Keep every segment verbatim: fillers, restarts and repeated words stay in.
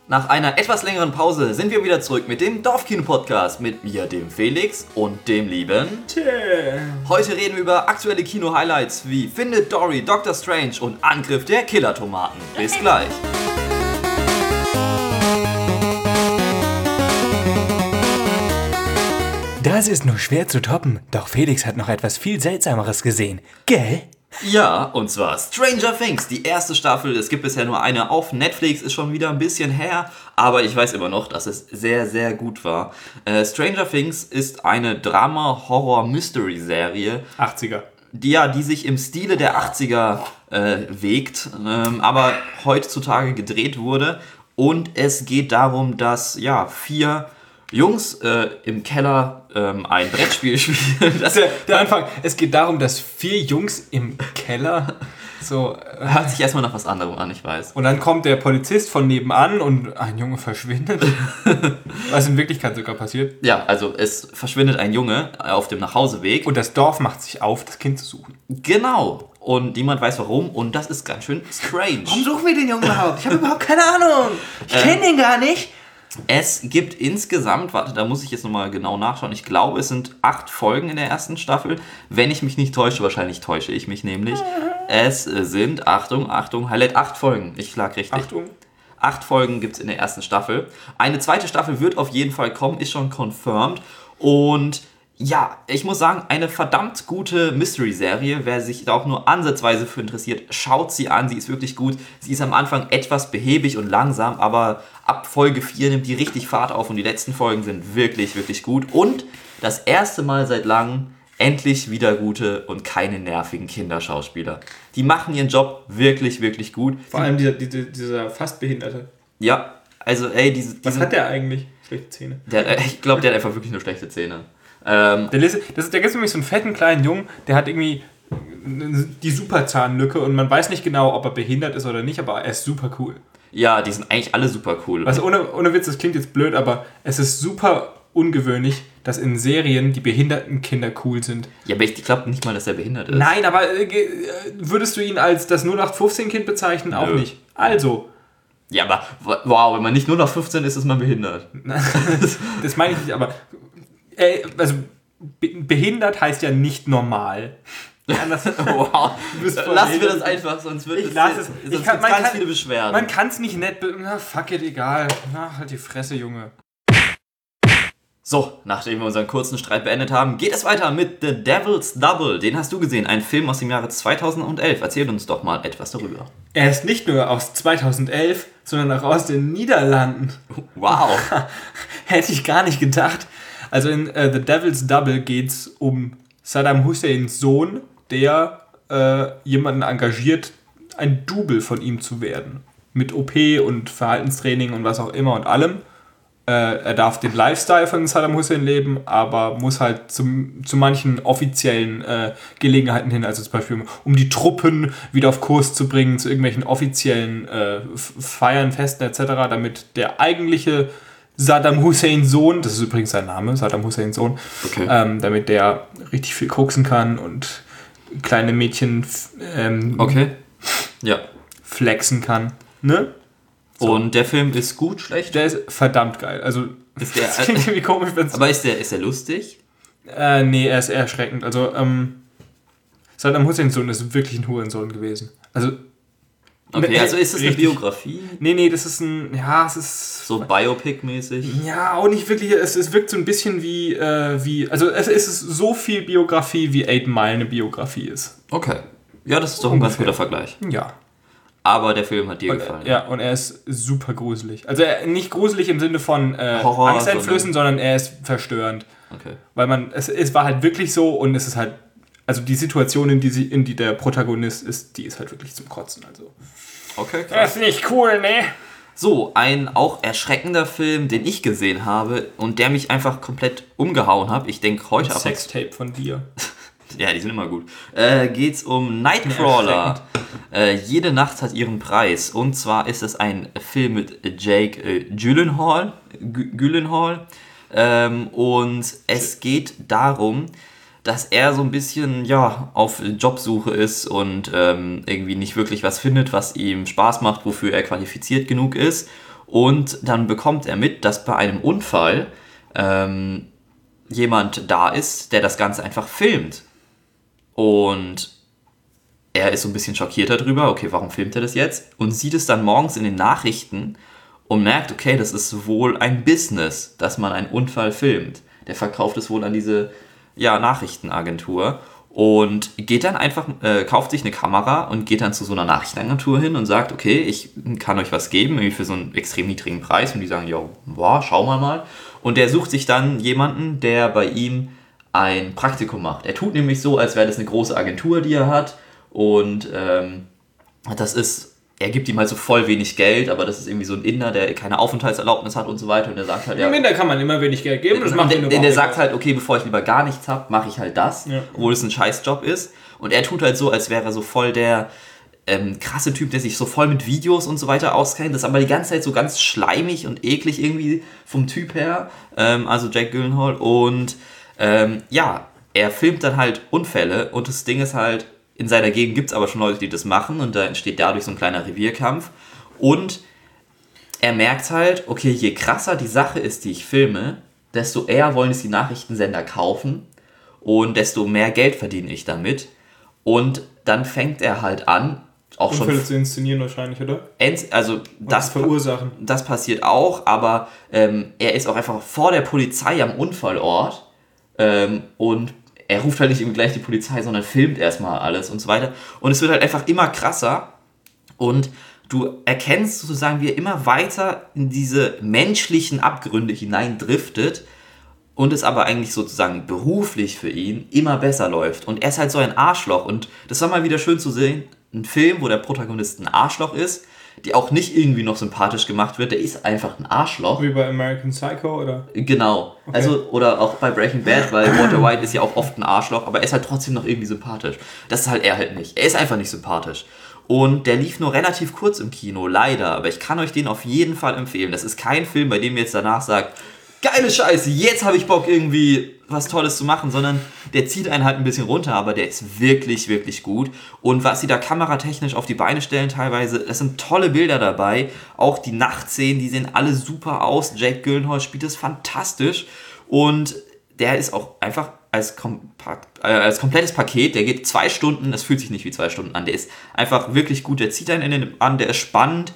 Nach einer etwas längeren Pause sind wir wieder zurück mit dem Dorfkino-Podcast mit mir, dem Felix und dem lieben Tim. Heute reden wir über aktuelle Kino-Highlights wie Findet Dory, Doctor Strange und Angriff der Killer-Tomaten. Bis gleich. Das ist nur schwer zu toppen, doch Felix hat noch etwas viel Seltsameres gesehen, gell? Ja, und zwar Stranger Things, die erste Staffel. Es gibt bisher nur eine auf Netflix, ist schon wieder ein bisschen her, aber ich weiß immer noch, dass es sehr, sehr gut war. Äh, Stranger Things ist eine Drama-Horror-Mystery-Serie. achtziger. Die, ja, die sich im Stile der achtziger äh, wägt, ähm, aber heutzutage gedreht wurde. Und es geht darum, dass ja vier Jungs äh, im Keller ähm, ein Brettspiel spielen. Das ist der, der Anfang. Es geht darum, dass vier Jungs im Keller so... Äh, hört sich erstmal nach was anderem an, ich weiß. Und dann kommt der Polizist von nebenan und ein Junge verschwindet. Was in Wirklichkeit sogar passiert. Ja, also es verschwindet ein Junge auf dem Nachhauseweg. Und das Dorf macht sich auf, das Kind zu suchen. Genau. Und niemand weiß warum und das ist ganz schön strange. Warum suchen wir den Jungen überhaupt? Ich habe überhaupt keine Ahnung. Ich äh, kenne den gar nicht. Es gibt insgesamt, warte, da muss ich jetzt nochmal genau nachschauen, ich glaube, es sind acht Folgen in der ersten Staffel. Wenn ich mich nicht täusche, wahrscheinlich täusche ich mich nämlich. Es sind, Achtung, Achtung, Highlight, acht Folgen. Ich lag richtig. Achtung. Acht Folgen gibt es in der ersten Staffel. Eine zweite Staffel wird auf jeden Fall kommen, ist schon confirmed. Und ja, ich muss sagen, eine verdammt gute Mystery-Serie. Wer sich da auch nur ansatzweise für interessiert, schaut sie an. Sie ist wirklich gut. Sie ist am Anfang etwas behäbig und langsam, aber ab Folge vier nimmt die richtig Fahrt auf und die letzten Folgen sind wirklich, wirklich gut. Und das erste Mal seit langem endlich wieder gute und keine nervigen Kinderschauspieler. Die machen ihren Job wirklich, wirklich gut. Vor allem dieser, dieser, dieser fast Behinderte. Ja, also ey, diese... Was diesen, hat der eigentlich? Schlechte Zähne. Der, ich glaube, der hat einfach wirklich nur schlechte Zähne. Ähm, der, das, da gibt es nämlich so einen fetten kleinen Jungen, der hat irgendwie die Superzahnlücke und man weiß nicht genau, ob er behindert ist oder nicht, aber er ist super cool. Ja, die sind eigentlich alle super cool. Also ohne, ohne Witz, das klingt jetzt blöd, aber es ist super ungewöhnlich, dass in Serien die behinderten Kinder cool sind. Ja, aber ich glaube nicht mal, dass er behindert ist. Nein, aber äh, würdest du ihn als das null acht fünfzehn Kind bezeichnen? Auch Nö. nicht. Also. Ja, aber wow, wenn man nicht null acht fünfzehn ist, ist man behindert. Das meine ich nicht, aber äh, also be- behindert heißt ja nicht normal. Wow. Lassen wir das einfach, sonst wird ich es lass es. sonst Ich kann, ganz kann, viele Beschwerden. Man kann es nicht nett... Be- Na, fuck it, egal. Na, halt die Fresse, Junge. So, nachdem wir unseren kurzen Streit beendet haben, geht es weiter mit The Devil's Double. Den hast du gesehen, ein Film aus dem Jahre zweitausendelf. Erzähl uns doch mal etwas darüber. Er ist nicht nur aus zweitausendelf, sondern auch aus den Niederlanden. Wow. Hätte ich gar nicht gedacht. Also in uh, The Devil's Double geht es um Saddam Husseins Sohn, der äh, jemanden engagiert, ein Double von ihm zu werden. Mit O P und Verhaltenstraining und was auch immer und allem. Äh, er darf den Lifestyle von Saddam Hussein leben, aber muss halt zum, zu manchen offiziellen äh, Gelegenheiten hin, also zum Beispiel um die Truppen wieder auf Kurs zu bringen, zu irgendwelchen offiziellen äh, Feiern, Festen et cetera, damit der eigentliche Saddam Husseins Sohn, das ist übrigens sein Name, Saddam Husseins Sohn, okay. ähm, damit der richtig viel koksen kann und kleine Mädchen ähm, okay. ja. flexen kann. Ne? So. Und der Film ist gut, schlecht? Der ist verdammt geil. Also, ist der, das klingt irgendwie komisch, wenn's aber ist der, ist der lustig? Äh, nee, er ist eher erschreckend. Also, ähm, Saddam Husseins Sohn ist wirklich ein Hurensohn gewesen. Also, okay, ne, also ist das richtig. Eine Biografie? Nee, nee, das ist ein, ja, es ist... So Biopic-mäßig? Ja, auch nicht wirklich, es, es wirkt so ein bisschen wie, äh, wie, also es ist so viel Biografie, wie Eight Mile eine Biografie ist. Okay. Ja, das ist doch ein ganz guter Vergleich. Ja. Aber der Film hat dir und, gefallen. Ja, und er ist super gruselig. Also er, nicht gruselig im Sinne von äh, Horror, angsteinflößend, sondern, sondern er ist verstörend. Okay. Weil man, es, es war halt wirklich so und es ist halt, also die Situation, in die, sie, in die der Protagonist ist, die ist halt wirklich zum Kotzen. Also. Okay, krass. Das ist nicht cool, ne? So, ein auch erschreckender Film, den ich gesehen habe und der mich einfach komplett umgehauen hat. Ich denke heute ab. Sextape von dir. Ja, die sind immer gut. Äh, geht's um Nightcrawler. Äh, jede Nacht hat ihren Preis. Und zwar ist es ein Film mit Jake äh, Gyllenhaal. G- Gyllenhaal. Ähm, und es geht darum, dass er so ein bisschen ja auf Jobsuche ist und ähm, irgendwie nicht wirklich was findet, was ihm Spaß macht, wofür er qualifiziert genug ist. Und dann bekommt er mit, dass bei einem Unfall ähm, jemand da ist, der das Ganze einfach filmt. Und er ist so ein bisschen schockiert darüber, okay, warum filmt er das jetzt? Und sieht es dann morgens in den Nachrichten und merkt, okay, das ist wohl ein Business, dass man einen Unfall filmt. Der verkauft es wohl an diese ja, Nachrichtenagentur und geht dann einfach, äh, kauft sich eine Kamera und geht dann zu so einer Nachrichtenagentur hin und sagt, okay, ich kann euch was geben, irgendwie für so einen extrem niedrigen Preis. Und die sagen, ja, boah, schau mal mal. Und der sucht sich dann jemanden, der bei ihm ein Praktikum macht. Er tut nämlich so, als wäre das eine große Agentur, die er hat. Und ähm, das ist, er gibt ihm halt so voll wenig Geld, aber das ist irgendwie so ein Inder, der keine Aufenthaltserlaubnis hat und so weiter. Und der sagt halt, ja. Im Inder kann man immer wenig Geld geben. Das und macht der, der, der sagt halt, okay, bevor ich lieber gar nichts habe, mache ich halt das, ja. Obwohl es ein Scheißjob ist. Und er tut halt so, als wäre er so voll der ähm, krasse Typ, der sich so voll mit Videos und so weiter auskennt. Das ist aber die ganze Zeit so ganz schleimig und eklig irgendwie vom Typ her. Ähm, also Jack Gyllenhaal. Und ähm, ja, er filmt dann halt Unfälle und das Ding ist halt, in seiner Gegend gibt es aber schon Leute, die das machen und da entsteht dadurch so ein kleiner Revierkampf. Und er merkt halt, okay, je krasser die Sache ist, die ich filme, desto eher wollen es die Nachrichtensender kaufen und desto mehr Geld verdiene ich damit. Und dann fängt er halt an, auch Unfälle schon... zu inszenieren wahrscheinlich, oder? Also das, verursachen. Das passiert auch, aber ähm, er ist auch einfach vor der Polizei am Unfallort ähm, und er ruft halt nicht eben gleich die Polizei, sondern filmt erstmal alles und so weiter. Und es wird halt einfach immer krasser und du erkennst sozusagen, wie er immer weiter in diese menschlichen Abgründe hineindriftet und es aber eigentlich sozusagen beruflich für ihn immer besser läuft. Und er ist halt so ein Arschloch und das war mal wieder schön zu sehen, ein Film, wo der Protagonist ein Arschloch ist, die auch nicht irgendwie noch sympathisch gemacht wird, der ist einfach ein Arschloch. Wie bei American Psycho, oder? Genau. Okay. Also, oder auch bei Breaking Bad, weil Walter White ist ja auch oft ein Arschloch, aber er ist halt trotzdem noch irgendwie sympathisch. Das ist halt er halt nicht. Er ist einfach nicht sympathisch. Und der lief nur relativ kurz im Kino, leider, aber ich kann euch den auf jeden Fall empfehlen. Das ist kein Film, bei dem ihr jetzt danach sagt, geile Scheiße, jetzt habe ich Bock irgendwie was Tolles zu machen, sondern der zieht einen halt ein bisschen runter, aber der ist wirklich, wirklich gut. Und was sie da kameratechnisch auf die Beine stellen teilweise, das sind tolle Bilder dabei. Auch die Nachtszenen, die sehen alle super aus. Jake Gyllenhaal spielt das fantastisch und der ist auch einfach als, kompakt, äh, als komplettes Paket, der geht zwei Stunden, das fühlt sich nicht wie zwei Stunden an, der ist einfach wirklich gut, der zieht einen in den, an, der ist spannend,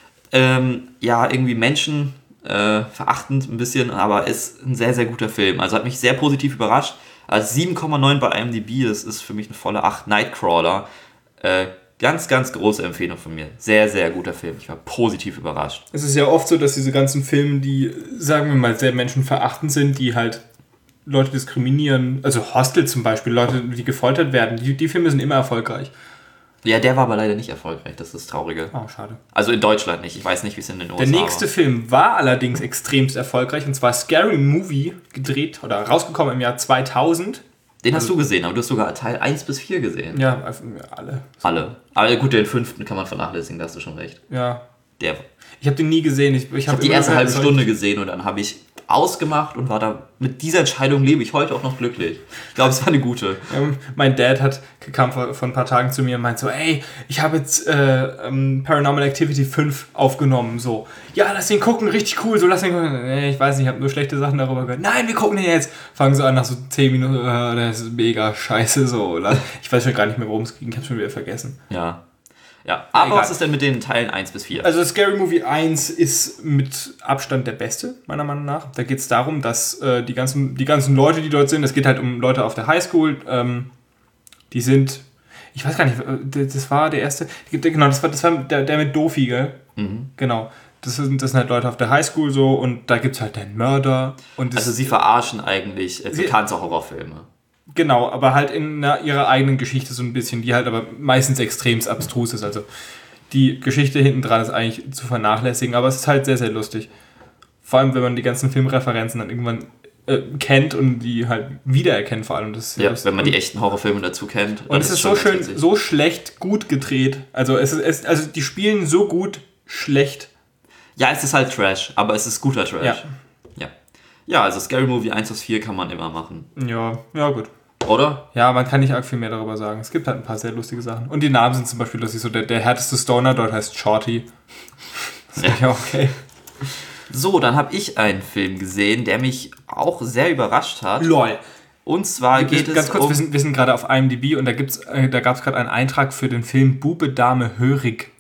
ähm, ja, irgendwie Menschen... Äh, verachtend ein bisschen, aber ist ein sehr, sehr guter Film. Also hat mich sehr positiv überrascht. Also sieben Komma neun bei I M D B, das ist für mich eine volle acht. Nightcrawler, äh, ganz, ganz große Empfehlung von mir. Sehr, sehr guter Film. Ich war positiv überrascht. Es ist ja oft so, dass diese ganzen Filme, die, sagen wir mal, sehr menschenverachtend sind, die halt Leute diskriminieren, also Hostel zum Beispiel, Leute, die gefoltert werden, die, die Filme sind immer erfolgreich. Ja, der war aber leider nicht erfolgreich, das ist das Traurige. Oh, schade. Also in Deutschland nicht, ich weiß nicht, wie es in den U S A war. Der nächste war. Film war allerdings extremst erfolgreich, und zwar Scary Movie, gedreht oder rausgekommen im Jahr zweitausend. Den hast also, du gesehen, aber du hast sogar Teil eins bis vier gesehen. Ja, alle. Alle. Aber gut, den fünften kann man vernachlässigen, da hast du schon recht. Ja. Der. Ich habe den nie gesehen. Ich, ich, ich habe die erste halbe Stunde gesehen und dann habe ich ausgemacht und war da, mit dieser Entscheidung lebe ich heute auch noch glücklich. Ich glaube, es war eine gute. Ähm, mein Dad hat, kam vor, vor ein paar Tagen zu mir und meint so, ey, ich habe jetzt äh, ähm, Paranormal Activity fünf aufgenommen, so. Ja, lass den gucken, richtig cool, so lass den gucken. Nee, ich weiß nicht, ich habe nur schlechte Sachen darüber gehört. Nein, wir gucken den jetzt. Fangen so an nach so zehn Minuten, äh, das ist mega scheiße, so. Ich weiß schon gar nicht mehr, worum es ging, ich habe schon wieder vergessen. Ja. Ja, aber Egal. Was ist denn mit den Teilen eins bis vier? Also Scary Movie eins ist mit Abstand der beste, meiner Meinung nach. Da geht es darum, dass äh, die, ganzen, die ganzen Leute, die dort sind, es geht halt um Leute auf der Highschool, ähm, die sind, ich weiß gar nicht, das war der erste, genau, das war, das war der, der mit Dofi, gell? Mhm. Genau. Das sind, das sind halt Leute auf der Highschool so und da gibt es halt einen Mörder. Und also sie verarschen eigentlich äh, bekannte Horrorfilme. Genau, aber halt in einer, ihrer eigenen Geschichte so ein bisschen, die halt aber meistens extrem abstrus ist. Also die Geschichte hinten dran ist eigentlich zu vernachlässigen, aber es ist halt sehr, sehr lustig. Vor allem, wenn man die ganzen Filmreferenzen dann irgendwann äh, kennt und die halt wiedererkennt vor allem. Das ja, wenn man die echten Horrorfilme dazu kennt. Und es ist so schön, witzig. So schlecht gut gedreht. Also, es ist, es, also die spielen so gut schlecht. Ja, es ist halt Trash, aber es ist guter Trash. Ja. Ja, ja, also Scary Movie eins bis vier kann man immer machen. Ja, ja gut. Oder? Ja, man kann nicht arg viel mehr darüber sagen. Es gibt halt ein paar sehr lustige Sachen. Und die Namen sind zum Beispiel lustig. So der, der härteste Stoner dort heißt Shorty. Das ist ja okay. So, dann habe ich einen Film gesehen, der mich auch sehr überrascht hat. Lol. Und zwar geht wir, es ganz kurz, um... wir sind, wir sind gerade auf I M D B und da, gibt's, äh, da gab es gerade einen Eintrag für den Film Bube, Dame, Hörig.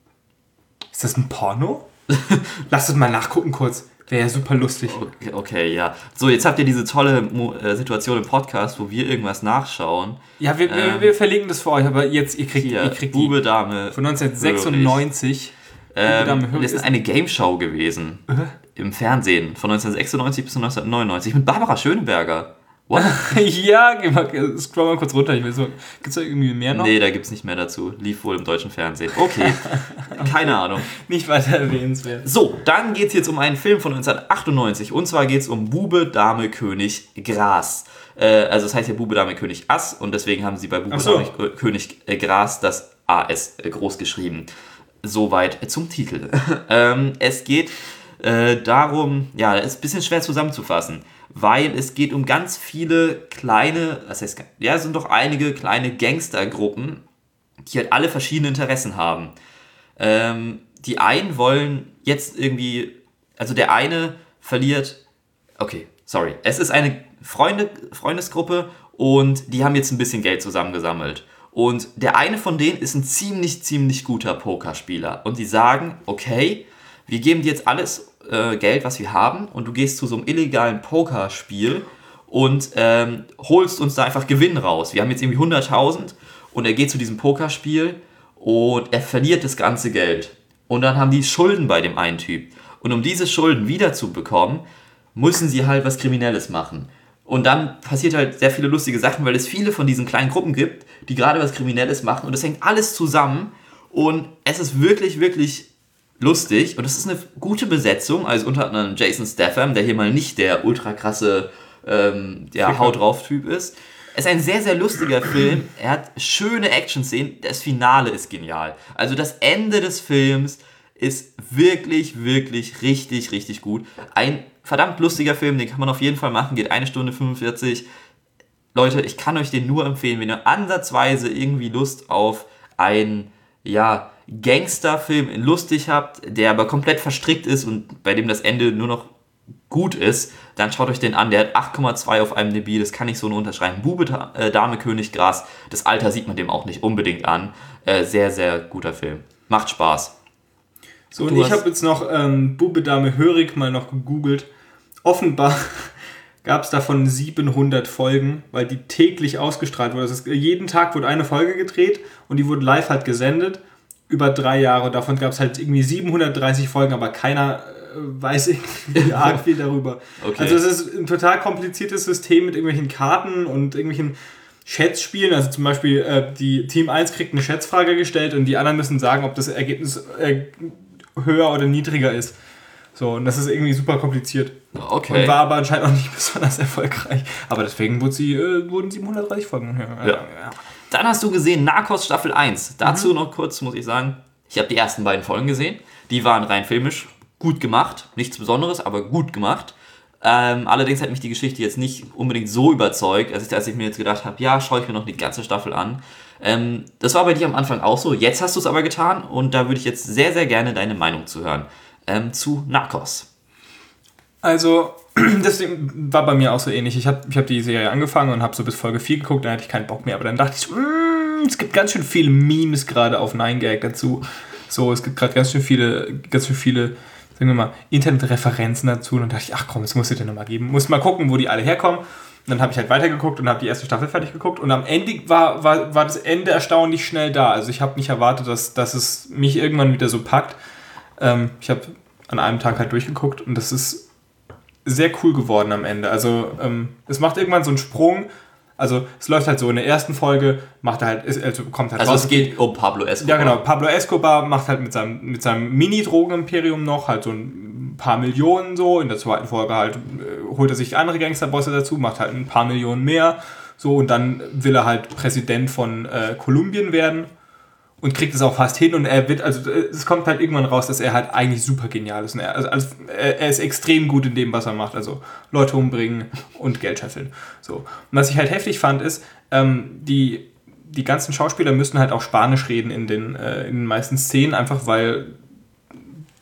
Ist das ein Porno? Lass uns mal nachgucken kurz. Wäre ja super lustig. Okay, okay, ja. So, jetzt habt ihr diese tolle Mo- äh, Situation im Podcast, wo wir irgendwas nachschauen. Ja, wir, Ähm, wir, wir verlinken das für euch, aber jetzt, ihr kriegt, Hier, ihr kriegt Bube, die Dame, von neunzehnhundertsechsundneunzig. Ähm, das ist eine Game-Show gewesen. Äh? Im Fernsehen. Von neunzehnhundertsechsundneunzig bis neunzehnhundertneunundneunzig. Mit Barbara Schöneberger. What? Ja, geh mal, scroll mal kurz runter. Ich will so, gibt's da irgendwie mehr noch? Nee, da gibt's nicht mehr dazu. Lief wohl im deutschen Fernsehen. Okay. Keine Ahnung. Nicht weiter erwähnenswert. So, dann geht's jetzt um einen Film von neunzehnhundertachtundneunzig. Und zwar geht's um Bube, Dame, König, Gras. Äh, also es heißt ja Bube, Dame, König, Ass. Und deswegen haben sie bei Bube, so. Dame, König, äh, Gras das A S äh, groß geschrieben. Soweit zum Titel. ähm, es geht äh, darum, ja, das ist ein bisschen schwer zusammenzufassen, weil es geht um ganz viele kleine, das heißt, ja, es sind doch einige kleine Gangstergruppen, die halt alle verschiedene Interessen haben. Ähm, die einen wollen jetzt irgendwie, also der eine verliert, okay, sorry, es ist eine Freunde, Freundesgruppe und die haben jetzt ein bisschen Geld zusammengesammelt. Und der eine von denen ist ein ziemlich, ziemlich guter Pokerspieler. Und die sagen, okay, wir geben dir jetzt alles äh, Geld, was wir haben, und du gehst zu so einem illegalen Pokerspiel und ähm, holst uns da einfach Gewinn raus. Wir haben jetzt irgendwie hunderttausend und er geht zu diesem Pokerspiel und er verliert das ganze Geld. Und dann haben die Schulden bei dem einen Typ. Und um diese Schulden wiederzubekommen, müssen sie halt was Kriminelles machen. Und dann passiert halt sehr viele lustige Sachen, weil es viele von diesen kleinen Gruppen gibt, die gerade was Kriminelles machen. Und das hängt alles zusammen. Und es ist wirklich, wirklich lustig. Und es ist eine gute Besetzung. Also unter anderem Jason Statham, der hier mal nicht der ultra krasse ähm, ja, Haut drauf Typ ist. Es ist ein sehr, sehr lustiger Film. Er hat schöne Action-Szenen. Das Finale ist genial. Also das Ende des Films ist wirklich, wirklich richtig, richtig gut. Ein verdammt lustiger Film, den kann man auf jeden Fall machen, geht eine Stunde fünfundvierzig. Leute, ich kann euch den nur empfehlen, wenn ihr ansatzweise irgendwie Lust auf einen, ja, Gangsterfilm in lustig habt, der aber komplett verstrickt ist und bei dem das Ende nur noch gut ist, dann schaut euch den an. Der hat acht Komma zwei auf I M D B, das kann ich so nur unterschreiben. Bube, äh, Dame, König, Gras, das Alter sieht man dem auch nicht unbedingt an. Äh, sehr, sehr guter Film. Macht Spaß. So, und ich habe jetzt noch ähm, Bube, Dame, Hörig mal noch gegoogelt. Offenbar gab es davon siebenhundert Folgen, weil die täglich ausgestrahlt wurde. Das ist, jeden Tag wurde eine Folge gedreht und die wurde live halt gesendet über drei Jahre. Davon gab es halt irgendwie siebenhundertdreißig Folgen, aber keiner äh, weiß irgendwie arg viel darüber. Okay. Also es ist ein total kompliziertes System mit irgendwelchen Karten und irgendwelchen Schätzspielen. Also zum Beispiel äh, die Team eins kriegt eine Schätzfrage gestellt und die anderen müssen sagen, ob das Ergebnis äh, höher oder niedriger ist. So, und das ist irgendwie super kompliziert. Okay. Und war aber anscheinend auch nicht besonders erfolgreich. Aber deswegen wurde sie, äh, wurden siebenhundertdreißig Folgen. Ja. Ja. Ja. Dann hast du gesehen Narcos Staffel eins. Dazu mhm. noch kurz, muss ich sagen, ich habe die ersten beiden Folgen gesehen. Die waren rein filmisch gut gemacht. Nichts Besonderes, aber gut gemacht. Ähm, allerdings hat mich die Geschichte jetzt nicht unbedingt so überzeugt, als ich, als ich mir jetzt gedacht habe, ja, schaue ich mir noch die ganze Staffel an. Ähm, das war bei dir am Anfang auch so. Jetzt hast du es aber getan und da würde ich jetzt sehr, sehr gerne deine Meinung zu hören. Ähm, zu Narcos. Also, das war bei mir auch so ähnlich. Ich habe ich hab die Serie angefangen und habe so bis Folge vier geguckt, dann hatte ich keinen Bock mehr. Aber dann dachte ich so, mm, es gibt ganz schön viele Memes gerade auf nine gag dazu. So, es gibt gerade ganz schön viele, ganz schön viele, sagen wir mal, Internetreferenzen dazu. Und dann dachte ich, ach komm, das musst du dir nochmal geben. Muss mal gucken, wo die alle herkommen. Und dann habe ich halt weitergeguckt und habe die erste Staffel fertig geguckt. Und am Ende war, war, war das Ende erstaunlich schnell da. Also ich habe nicht erwartet, dass, dass es mich irgendwann wieder so packt. Ähm, ich habe an einem Tag halt durchgeguckt und das ist sehr cool geworden am Ende. Also ähm, es macht irgendwann so einen Sprung. Also es läuft halt so, in der ersten Folge macht er halt, also kommt halt Also raus. Es geht um Pablo Escobar. Ja genau, Pablo Escobar macht halt mit seinem, mit seinem Mini-Drogen-Imperium noch halt so ein paar Millionen so. In der zweiten Folge halt äh, holt er sich andere Gangsterbosse dazu, macht halt ein paar Millionen mehr. So, und dann will er halt Präsident von äh, Kolumbien werden. Und kriegt es auch fast hin und er wird, also es kommt halt irgendwann raus, dass er halt eigentlich super genial ist. Und er, also, also, er ist extrem gut in dem, was er macht. Also Leute umbringen und Geld scheffeln. So. Und was ich halt heftig fand, ist, ähm, die, die ganzen Schauspieler müssen halt auch Spanisch reden in den, äh, in den meisten Szenen, einfach weil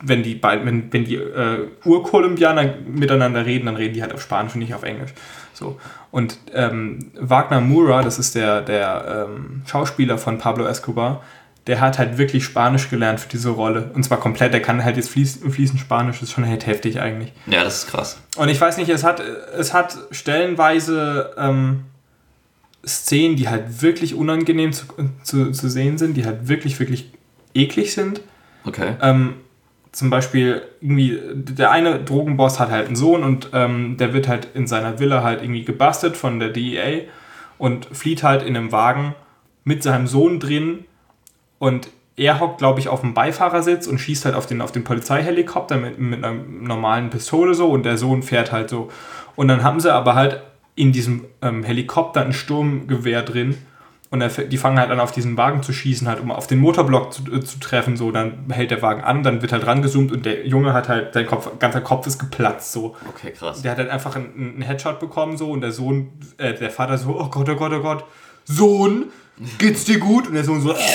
wenn die beiden, wenn, wenn die äh, Urkolumbianer miteinander reden, dann reden die halt auf Spanisch und nicht auf Englisch. So. Und ähm, Wagner Moura, das ist der, der ähm, Schauspieler von Pablo Escobar, der hat halt wirklich Spanisch gelernt für diese Rolle. Und zwar komplett, der kann halt jetzt fließend, fließend Spanisch, das ist schon halt heftig eigentlich. Ja, das ist krass. Und ich weiß nicht, es hat, es hat stellenweise ähm, Szenen, die halt wirklich unangenehm zu, zu, zu sehen sind, die halt wirklich, wirklich eklig sind. Okay. Ähm, zum Beispiel irgendwie, der eine Drogenboss hat halt einen Sohn und ähm, der wird halt in seiner Villa halt irgendwie gebastelt von der D E A und flieht halt in einem Wagen mit seinem Sohn drin und er hockt, glaube ich, auf dem Beifahrersitz und schießt halt auf den, auf den Polizeihelikopter mit, mit einer normalen Pistole so und der Sohn fährt halt so. Und dann haben sie aber halt in diesem ähm, Helikopter ein Sturmgewehr drin. Und er, die fangen halt an, auf diesen Wagen zu schießen, halt, um auf den Motorblock zu, äh, zu treffen. So, dann hält der Wagen an, dann wird halt rangezoomt und der Junge hat halt, sein Kopf, ganzer Kopf ist geplatzt. So. Okay, krass. Der hat halt einfach einen, einen Headshot bekommen so und der Sohn, äh, der Vater so, oh Gott, oh Gott, oh Gott, Sohn, geht's dir gut? Und der Sohn so, äh,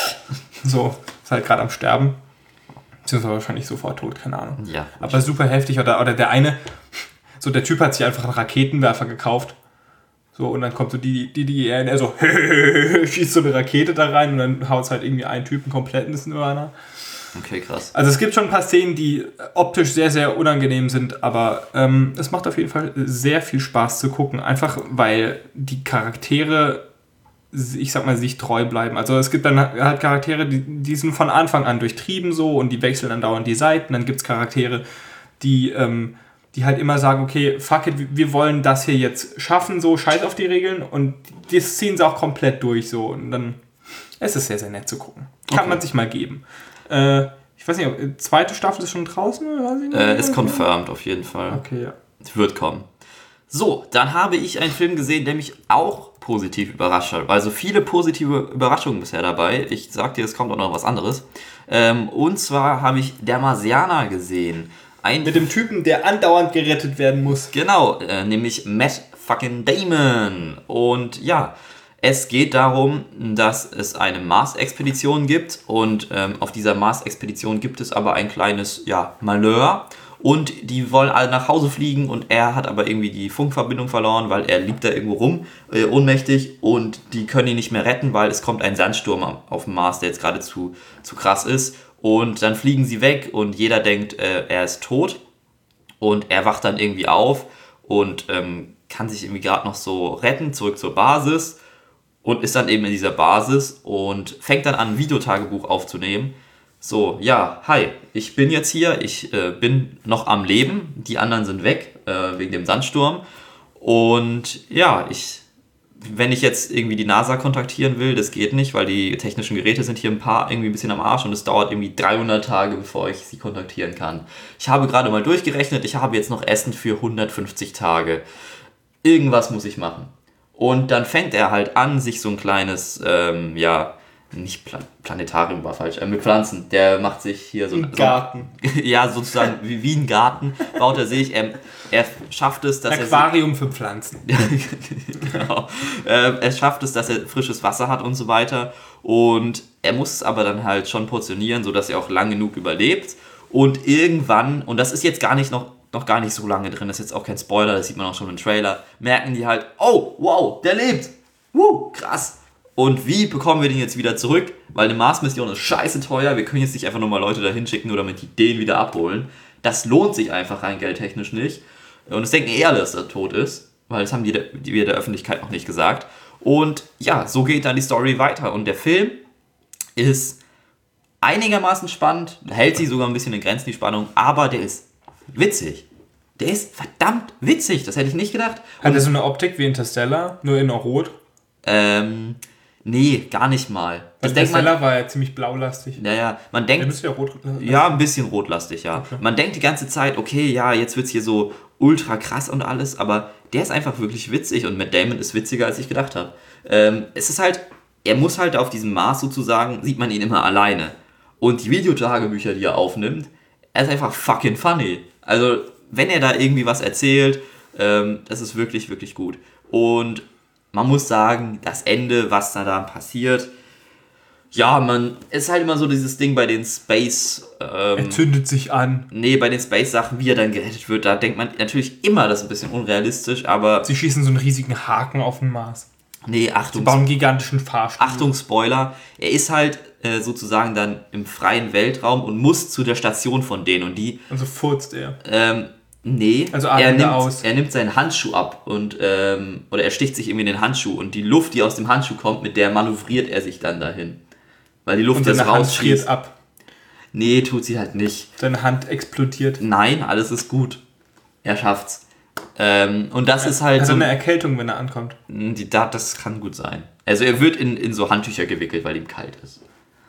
so, ist halt gerade am Sterben. Beziehungsweise wahrscheinlich sofort tot, keine Ahnung. Ja. Aber super heftig. Oder, oder der eine, so der Typ hat sich einfach einen Raketenwerfer gekauft. So, und dann kommt so die, die, die, und er so, schießt so eine Rakete da rein und dann haut es halt irgendwie einen Typen komplett ins Nirvana. Okay, krass. Also es gibt schon ein paar Szenen, die optisch sehr, sehr unangenehm sind, aber ähm, es macht auf jeden Fall sehr viel Spaß zu gucken. Einfach, weil die Charaktere, ich sag mal, sich treu bleiben. Also es gibt dann halt Charaktere, die, die sind von Anfang an durchtrieben so und die wechseln dann dauernd die Seiten. Dann gibt es Charaktere, die... Ähm, die halt immer sagen, okay, fuck it, wir wollen das hier jetzt schaffen, so, scheiß auf die Regeln und das ziehen sie auch komplett durch, so, und dann es ist sehr, sehr nett zu gucken. Kann okay. man sich mal geben. Äh, ich weiß nicht, ob zweite Staffel ist schon draußen? Weiß ich nicht. Äh, ist confirmed, auf jeden Fall. Okay, ja. Wird kommen. So, dann habe ich einen Film gesehen, der mich auch positiv überrascht hat. Also viele positive Überraschungen bisher dabei. Ich sag dir, es kommt auch noch was anderes. Ähm, und zwar habe ich Der Marsianer gesehen. Ein Mit dem Typen, der andauernd gerettet werden muss. Genau, äh, nämlich Matt fucking Damon. Und ja, es geht darum, dass es eine Mars-Expedition gibt. Und ähm, auf dieser Mars-Expedition gibt es aber ein kleines, ja, Malheur. Und die wollen alle nach Hause fliegen und er hat aber irgendwie die Funkverbindung verloren, weil er liegt da irgendwo rum, äh, ohnmächtig. Und die können ihn nicht mehr retten, weil es kommt ein Sandsturm auf dem Mars, der jetzt gerade zu, zu krass ist. Und dann fliegen sie weg und jeder denkt, äh, er ist tot. Und er wacht dann irgendwie auf und ähm, kann sich irgendwie gerade noch so retten, zurück zur Basis. Und ist dann eben in dieser Basis und fängt dann an, ein Videotagebuch aufzunehmen. So, ja, hi, ich bin jetzt hier, ich äh, bin noch am Leben. Die anderen sind weg, äh, wegen dem Sandsturm. Und ja, ich... Wenn ich jetzt irgendwie die NASA kontaktieren will, das geht nicht, weil die technischen Geräte sind hier ein paar irgendwie ein bisschen am Arsch und es dauert irgendwie dreihundert Tage, bevor ich sie kontaktieren kann. Ich habe gerade mal durchgerechnet, ich habe jetzt noch Essen für hundertfünfzig Tage. Irgendwas muss ich machen. Und dann fängt er halt an, sich so ein kleines, ähm, ja, nicht Plan- Planetarium war falsch, äh, mit Pflanzen. Der macht sich hier so ein Garten. So, ja, sozusagen wie, wie ein Garten baut er sich. Er, er schafft es, dass Aquarium er... für Pflanzen. Genau. Äh, er schafft es, dass er frisches Wasser hat und so weiter. Und er muss es aber dann halt schon portionieren, sodass er auch lang genug überlebt. Und irgendwann, und das ist jetzt gar nicht noch, noch gar nicht so lange drin, das ist jetzt auch kein Spoiler, das sieht man auch schon im Trailer, merken die halt, oh, wow, der lebt. Woo, krass. Und wie bekommen wir den jetzt wieder zurück? Weil eine Mars-Mission ist scheiße teuer. Wir können jetzt nicht einfach nochmal Leute dahin schicken oder damit die den wieder abholen. Das lohnt sich einfach rein geldtechnisch nicht. Und es denken eher, dass er tot ist. Weil das haben die, die wir der Öffentlichkeit noch nicht gesagt. Und ja, so geht dann die Story weiter. Und der Film ist einigermaßen spannend. Hält sich sogar ein bisschen in Grenzen, die Spannung. Aber der ist witzig. Der ist verdammt witzig. Das hätte ich nicht gedacht. Hat er so eine Optik wie Interstellar? Nur in Rot? Ähm... Nee, gar nicht mal. Das Interstellar war ja ziemlich blaulastig. Naja, man denkt... Der müsste ja rot... Ja, ein bisschen rotlastig, ja. Okay. Man denkt die ganze Zeit, okay, ja, jetzt wird's hier so ultra krass und alles, aber der ist einfach wirklich witzig und Matt Damon ist witziger, als ich gedacht habe. Ähm, es ist halt... Er muss halt auf diesem Mars sozusagen, sieht man ihn immer alleine. Und die Videotagebücher, die er aufnimmt, er ist einfach fucking funny. Also, wenn er da irgendwie was erzählt, ähm, das ist wirklich, wirklich gut. Und... Man muss sagen, das Ende, was da dann passiert, Ja, man, es ist halt immer so dieses Ding bei den Space... Ähm, er zündet sich an. Nee, bei den Space-Sachen, wie er dann gerettet wird, da denkt man natürlich immer, das ist ein bisschen unrealistisch, aber... Sie schießen so einen riesigen Haken auf den Mars. Nee, Achtung. Sie bauen einen gigantischen Fahrstuhl. Achtung, Spoiler. Er ist halt äh, sozusagen dann im freien Weltraum und muss zu der Station von denen und die... Also furzt er. Ähm, nee. Also er nimmt, aus. er nimmt seinen Handschuh ab und, ähm, oder er sticht sich irgendwie in den Handschuh und die Luft, die aus dem Handschuh kommt, mit der manövriert er sich dann dahin. Weil die Luft und das seine Hand rausschießt. friert ab. Nee, tut sie halt nicht. Seine Hand explodiert. Nein, alles ist gut. Er schafft's. Ähm, und das ist halt also so... eine Erkältung, wenn er ankommt. Die, das kann gut sein. Also er wird in, in so Handtücher gewickelt, weil ihm kalt ist.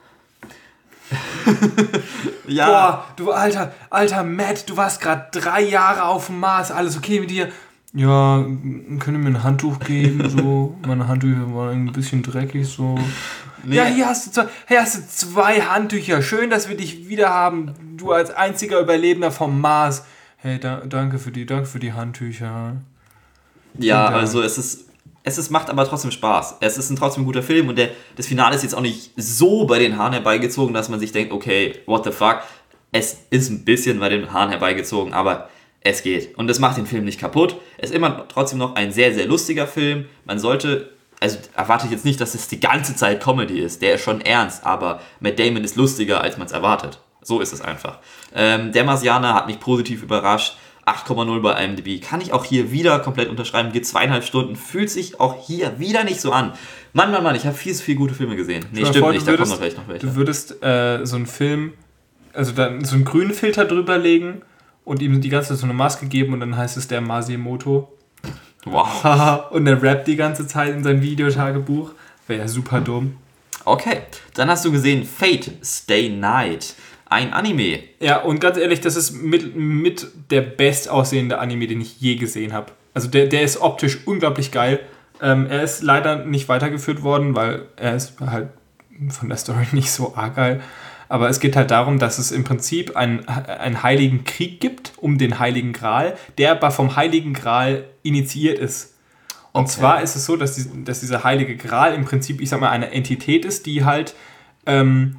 Ja. Boah, du alter, alter Matt, du warst gerade drei Jahre auf dem Mars, alles okay mit dir? Ja, könnt ihr mir ein Handtuch geben, so? Meine Handtücher waren ein bisschen dreckig, so. Nee. Ja, hier hast, du zwei, hier hast du zwei Handtücher. Schön, dass wir dich wieder haben. Du als einziger Überlebender vom Mars. Hey, da, danke für die, danke für die Handtücher. Ja, also es ist, es ist, macht aber trotzdem Spaß. Es ist ein trotzdem guter Film und der, das Finale ist jetzt auch nicht so bei den Haaren herbeigezogen, dass man sich denkt, okay, what the fuck. Es ist ein bisschen bei den Haaren herbeigezogen, aber es geht. Und das macht den Film nicht kaputt. Es ist immer trotzdem noch ein sehr, sehr lustiger Film. Man sollte, also erwarte ich jetzt nicht, dass es die ganze Zeit Comedy ist. Der ist schon ernst, aber Matt Damon ist lustiger, als man es erwartet. So ist es einfach. Ähm, der Marsianer hat mich positiv überrascht. acht Komma null bei I M D B. Kann ich auch hier wieder komplett unterschreiben. Geht zweieinhalb Stunden. Fühlt sich auch hier wieder nicht so an. Mann, Mann, Mann, ich habe viel zu viele gute Filme gesehen. Nee, stimmt vor, nicht, da kommen noch gleich noch welche. Du würdest äh, so einen Film, also dann so einen grünen Filter drüber legen und ihm die ganze Zeit so eine Maske geben und dann heißt es der Masimoto. Wow. Und er rappt die ganze Zeit in seinem Videotagebuch. Wäre ja super dumm. Okay, dann hast du gesehen Fate Stay Night. Ein Anime. Ja, und ganz ehrlich, das ist mit, mit der bestaussehende Anime, den ich je gesehen habe. Also der, der ist optisch unglaublich geil. Ähm, er ist leider nicht weitergeführt worden, weil er ist halt von der Story nicht so arg geil. Aber es geht halt darum, dass es im Prinzip einen, einen heiligen Krieg gibt um den Heiligen Gral, der aber vom Heiligen Gral initiiert ist. Und okay. zwar ist es so, dass, die, dass dieser Heilige Gral im Prinzip, ich sag mal, eine Entität ist, die halt ähm,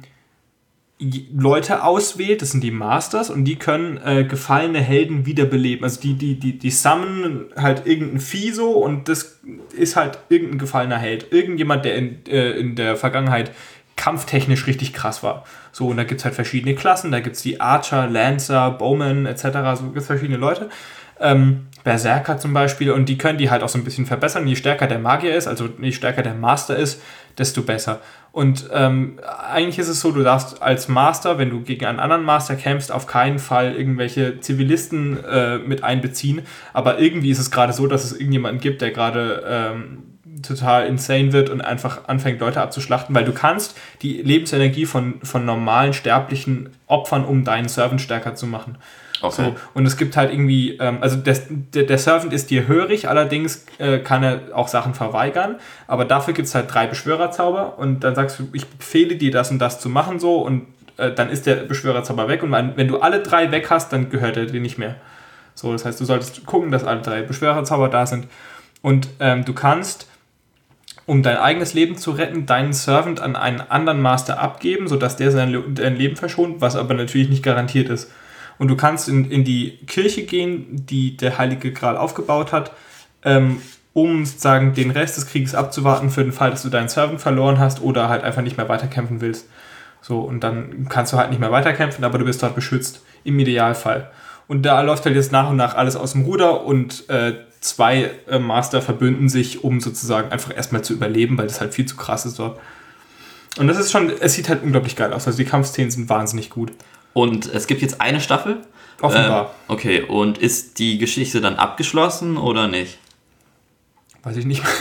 Leute auswählt, das sind die Masters, und die können äh, gefallene Helden wiederbeleben. Also die, die, die, die summonen halt irgendein Vieh so und das ist halt irgendein gefallener Held. Irgendjemand, der in, äh, in der Vergangenheit kampftechnisch richtig krass war. So, und da gibt es halt verschiedene Klassen, da gibt es die Archer, Lancer, Bowman et cetera. So gibt es verschiedene Leute. Ähm, Berserker zum Beispiel, und die können die halt auch so ein bisschen verbessern. Je stärker der Magier ist, also je stärker der Master ist, desto besser. Und ähm, eigentlich ist es so, du darfst als Master, wenn du gegen einen anderen Master kämpfst, auf keinen Fall irgendwelche Zivilisten äh, mit einbeziehen. Aber irgendwie ist es gerade so, dass es irgendjemanden gibt, der gerade ähm, total insane wird und einfach anfängt, Leute abzuschlachten, weil du kannst die Lebensenergie von, von normalen Sterblichen opfern, um deinen Servant stärker zu machen. Okay. So, und es gibt halt irgendwie, ähm, also der, der, der Servant ist dir hörig, allerdings äh, kann er auch Sachen verweigern, aber dafür gibt es halt drei Beschwörerzauber und dann sagst du, ich befehle dir das und das zu machen so und äh, dann ist der Beschwörerzauber weg und wenn du alle drei weg hast, dann gehört er dir nicht mehr. So, das heißt, du solltest gucken, dass alle drei Beschwörerzauber da sind und ähm, du kannst, um dein eigenes Leben zu retten, deinen Servant an einen anderen Master abgeben, sodass der sein, Le- dein Leben verschont, was aber natürlich nicht garantiert ist. Und du kannst in, in die Kirche gehen, die der Heilige Gral aufgebaut hat, ähm, um sozusagen den Rest des Krieges abzuwarten für den Fall, dass du deinen Servant verloren hast oder halt einfach nicht mehr weiterkämpfen willst. So, und dann kannst du halt nicht mehr weiterkämpfen, aber du bist dort beschützt, im Idealfall. Und da läuft halt jetzt nach und nach alles aus dem Ruder und äh, zwei äh, Master verbünden sich, um sozusagen einfach erstmal zu überleben, weil das halt viel zu krass ist dort. Und das ist schon, es sieht halt unglaublich geil aus. Also die Kampfszenen sind wahnsinnig gut. Und es gibt jetzt eine Staffel? Offenbar. Äh, okay, und ist die Geschichte dann abgeschlossen oder nicht? Weiß ich nicht.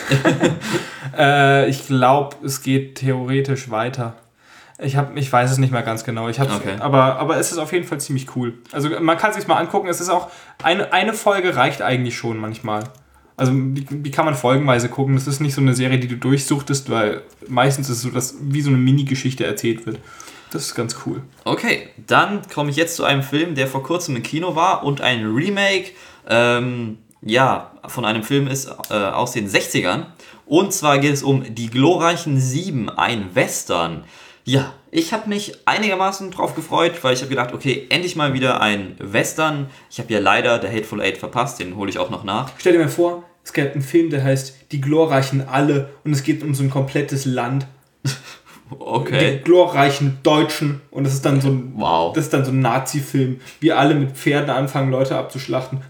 äh, ich glaube, es geht theoretisch weiter. Ich, hab, ich weiß es nicht mehr ganz genau. Ich hab's, okay. aber, aber es ist auf jeden Fall ziemlich cool. Also man kann es sich mal angucken. Es ist auch, eine, eine Folge reicht eigentlich schon manchmal. Also die, die kann man folgenweise gucken. Das ist nicht so eine Serie, die du durchsuchtest, weil meistens ist es so, dass wie so eine Mini-Geschichte erzählt wird. Das ist ganz cool. Okay, dann komme ich jetzt zu einem Film, der vor kurzem im Kino war und ein Remake ähm, ja, von einem Film ist äh, aus den sechzigern. Und zwar geht es um Die glorreichen Sieben, ein Western. Ja, ich habe mich einigermaßen drauf gefreut, weil ich habe gedacht, okay, endlich mal wieder ein Western. Ich habe ja leider The Hateful Eight verpasst, den hole ich auch noch nach. Stell dir mal vor, es gibt einen Film, der heißt Die glorreichen Alle und es geht um so ein komplettes Land. Okay. Die glorreichen Deutschen und das ist dann so ein, wow. das ist dann so ein Nazi-Film, wie alle mit Pferden anfangen, Leute abzuschlachten.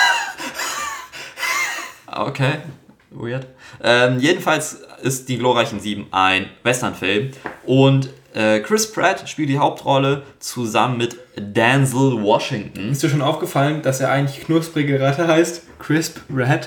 Okay, weird. Ähm, jedenfalls ist Die glorreichen Sieben ein Westernfilm und äh, Chris Pratt spielt die Hauptrolle zusammen mit Denzel Washington. Ist dir schon aufgefallen, dass er eigentlich knusprige Ratte heißt? Crisp Rat?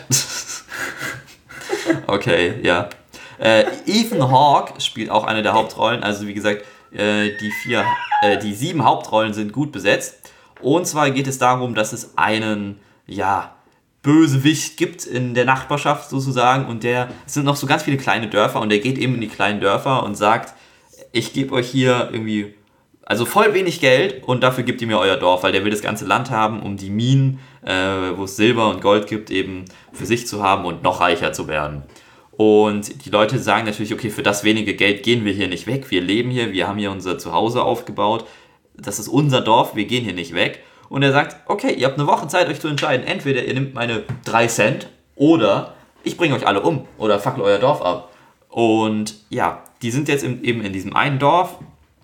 Okay, ja. Äh, Ethan Hawke spielt auch eine der Hauptrollen. Also wie gesagt, äh, die vier, äh, die sieben Hauptrollen sind gut besetzt. Und zwar geht es darum, dass es einen, ja, Bösewicht gibt in der Nachbarschaft sozusagen. Und der, es sind noch so ganz viele kleine Dörfer und der geht eben in die kleinen Dörfer und sagt, ich gebe euch hier irgendwie, also voll wenig Geld und dafür gebt ihr mir euer Dorf, weil der will das ganze Land haben, um die Minen, äh, wo es Silber und Gold gibt, eben für sich zu haben und noch reicher zu werden. Und die Leute sagen natürlich, okay, für das wenige Geld gehen wir hier nicht weg, wir leben hier, wir haben hier unser Zuhause aufgebaut, das ist unser Dorf, wir gehen hier nicht weg. Und er sagt, okay, ihr habt eine Woche Zeit, euch zu entscheiden, entweder ihr nehmt meine drei Cent oder ich bringe euch alle um oder fackel euer Dorf ab. Und ja, die sind jetzt im, eben in diesem einen Dorf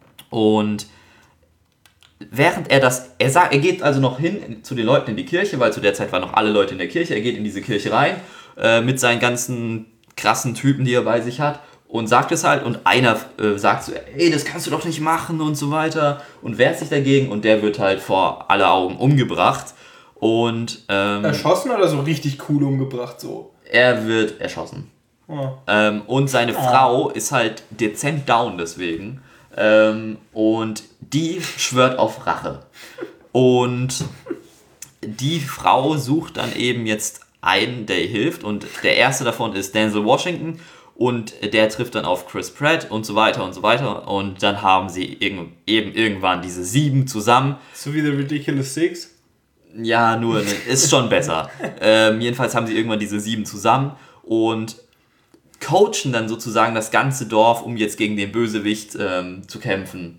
und während er das, er sagt, er geht also noch hin zu den Leuten in die Kirche, weil zu der Zeit waren noch alle Leute in der Kirche, er geht in diese Kirche rein äh, mit seinen ganzen krassen Typen, die er bei sich hat und sagt es halt und einer äh, sagt so, ey, das kannst du doch nicht machen und so weiter und wehrt sich dagegen und der wird halt vor aller Augen umgebracht und ähm, erschossen oder so richtig cool umgebracht so? Er wird erschossen. Oh. Ähm, und seine oh. Frau ist halt dezent down deswegen ähm, und die schwört auf Rache und die Frau sucht dann eben jetzt einen, der ihr hilft und der erste davon ist Denzel Washington und der trifft dann auf Chris Pratt und so weiter und so weiter und dann haben sie eben irgendwann diese sieben zusammen. So wie The Ridiculous Six? Ja, nur, ne, ist schon besser. ähm, jedenfalls haben sie irgendwann diese sieben zusammen und coachen dann sozusagen das ganze Dorf, um jetzt gegen den Bösewicht ähm, zu kämpfen.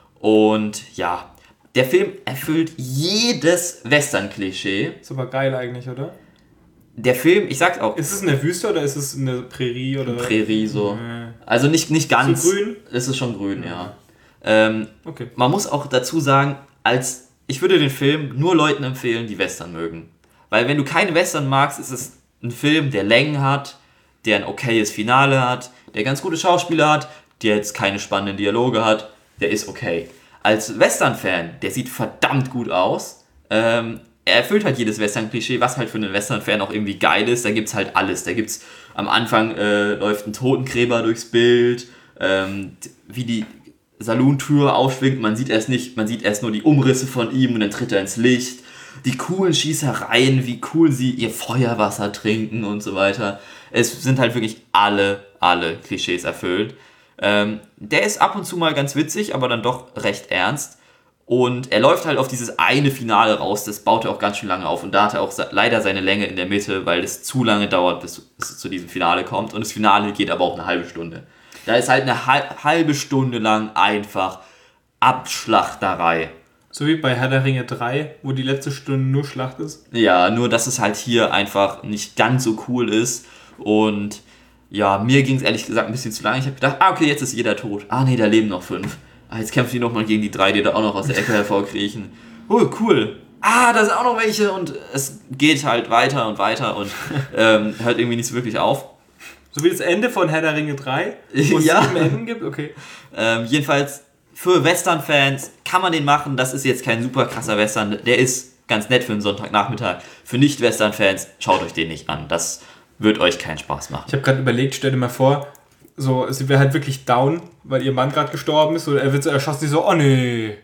Und ja, der Film erfüllt jedes Western-Klischee. Ist aber geil eigentlich, oder? Der Film, ich sag's auch. Ist es eine Wüste oder ist es eine Prärie? Oder? Prärie, so. Nee. Also nicht, nicht ganz. So grün? Es ist schon grün, ja. Ähm, okay. Man muss auch dazu sagen, als ich würde den Film nur Leuten empfehlen, die Western mögen. Weil wenn du keine Western magst, ist es ein Film, der Längen hat, der ein okayes Finale hat, der ganz gute Schauspieler hat, der jetzt keine spannenden Dialoge hat, der ist okay. Als Western-Fan, der sieht verdammt gut aus, ähm, er erfüllt halt jedes Western-Klischee, was halt für einen Western-Fan auch irgendwie geil ist. Da gibt's halt alles. Da gibt's am Anfang äh, läuft ein Totengräber durchs Bild, ähm, wie die Salontür aufschwingt. Man sieht erst nicht, man sieht erst nur die Umrisse von ihm und dann tritt er ins Licht. Die coolen Schießereien, wie cool sie ihr Feuerwasser trinken und so weiter. Es sind halt wirklich alle, alle Klischees erfüllt. Ähm, der ist ab und zu mal ganz witzig, aber dann doch recht ernst. Und er läuft halt auf dieses eine Finale raus, das baut er auch ganz schön lange auf. Und da hat er auch leider seine Länge in der Mitte, weil es zu lange dauert, bis es zu diesem Finale kommt. Und das Finale geht aber auch eine halbe Stunde. Da ist halt eine halbe Stunde lang einfach Abschlachterei. So wie bei Herr der Ringe drei, wo die letzte Stunde nur Schlacht ist? Ja, nur dass es halt hier einfach nicht ganz so cool ist. Und ja, mir ging es ehrlich gesagt ein bisschen zu lange. Ich habe gedacht, ah okay, jetzt ist jeder tot. Ah nee, da leben noch fünf. Ah, jetzt kämpfen die nochmal gegen die drei, die da auch noch aus der Ecke hervorkriechen. Oh, cool. Ah, da sind auch noch welche. Und es geht halt weiter und weiter und ähm, hört irgendwie nicht so wirklich auf. So wie das Ende von Herr der Ringe drei, wo es ja. sieben Enden gibt? Okay. Ähm, jedenfalls, für Western-Fans kann man den machen. Das ist jetzt kein super krasser Western. Der ist ganz nett für einen Sonntagnachmittag. Für Nicht-Western-Fans, schaut euch den nicht an. Das wird euch keinen Spaß machen. Ich habe gerade überlegt, stell dir mal vor, so, sie wäre halt wirklich down, weil ihr Mann gerade gestorben ist. Und er wird so erschossen, sie so, oh nee.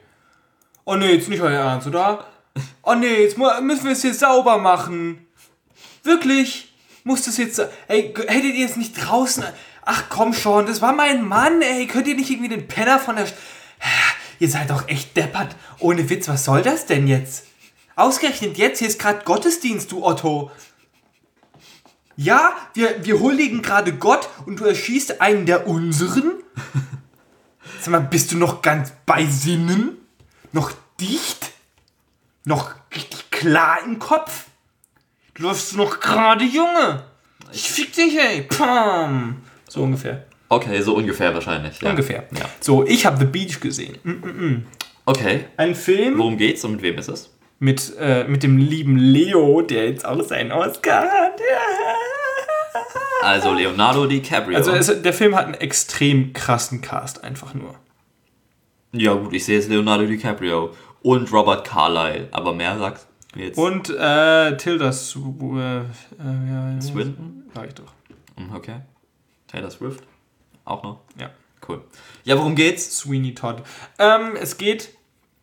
Oh nee, jetzt nicht euer Ernst, oder? Oh nee, jetzt müssen wir es jetzt sauber machen. Wirklich? Muss das jetzt... Ey, hättet ihr jetzt nicht draußen... Ach komm schon, das war mein Mann, ey. Könnt ihr nicht irgendwie den Penner von der... Ihr seid doch echt deppert. Ohne Witz, was soll das denn jetzt? Ausgerechnet jetzt, hier ist gerade Gottesdienst, du Otto. Ja, wir, wir huldigen gerade Gott und du erschießt einen der unseren? Sag mal, bist du noch ganz bei Sinnen? Noch dicht? Noch richtig klar im Kopf? Du läufst noch gerade, Junge. Ich fick dich, ey. Pam. So ungefähr. Okay, so ungefähr wahrscheinlich. Ja. Ungefähr. Ja. So, ich habe The Beach gesehen. Mm-mm. Okay. Ein Film Worum geht's und mit wem ist es? mit, äh, mit dem lieben Leo, der jetzt auch seinen Oscar hat. Also Leonardo DiCaprio. Also es, der Film hat einen extrem krassen Cast, einfach nur. Ja gut, ich sehe jetzt Leonardo DiCaprio und Robert Carlyle, aber mehr sagst du jetzt. Und äh, Tilda Sw- äh, äh, Swinton? Sag ich doch. Hm, okay. Taylor Swift? Auch noch? Ja. Cool. Ja, worum geht's? Sweeney Todd. Ähm, es geht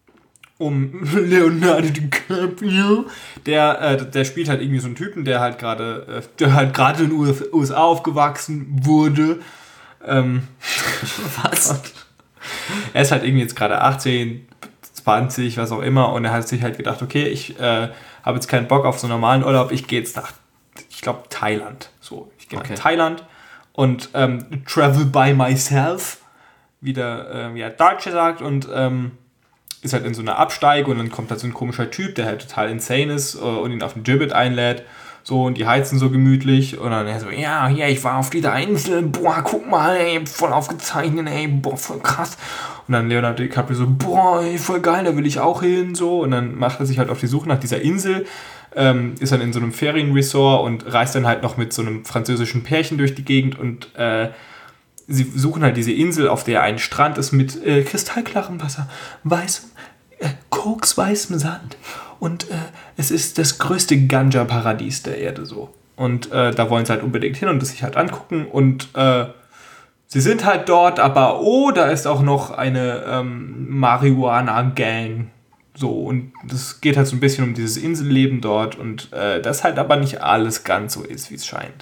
um Leonardo DiCaprio. Der, äh, der spielt halt irgendwie so einen Typen, der halt gerade äh, der halt gerade in den U S A aufgewachsen wurde. Ähm, Was? er ist halt irgendwie jetzt gerade achtzehn, zwanzig, was auch immer, und er hat sich halt gedacht, okay, ich äh, habe jetzt keinen Bock auf so einen normalen Urlaub, ich gehe jetzt nach, ich glaube, Thailand. So, ich gehe Okay. nach Thailand und ähm, travel by myself, wie der, äh, wie der Deutsche sagt, und ähm, ist halt in so einer Absteige, und dann kommt halt so ein komischer Typ, der halt total insane ist äh, und ihn auf den Gibbet einlädt. So, und die heizen so gemütlich. Und dann er so, ja, hier, ich war auf dieser Insel. Boah, guck mal, ey, voll aufgezeichnet, ey, boah, voll krass. Und dann Leonardo DiCaprio so, boah, ey, voll geil, da will ich auch hin. So, und dann macht er sich halt auf die Suche nach dieser Insel. Ähm, ist dann in so einem Ferienresort und reist dann halt noch mit so einem französischen Pärchen durch die Gegend. Und äh, sie suchen halt diese Insel, auf der ein Strand ist mit äh, kristallklarem Wasser, weißem, äh, koksweißem Sand. Und äh, es ist das größte Ganja-Paradies der Erde so. Und äh, da wollen sie halt unbedingt hin und das sich halt angucken. Und äh, sie sind halt dort, aber oh, da ist auch noch eine ähm, Marihuana-Gang. So, und das geht halt so ein bisschen um dieses Inselleben dort. Und äh, das halt aber nicht alles ganz so ist, wie es scheint.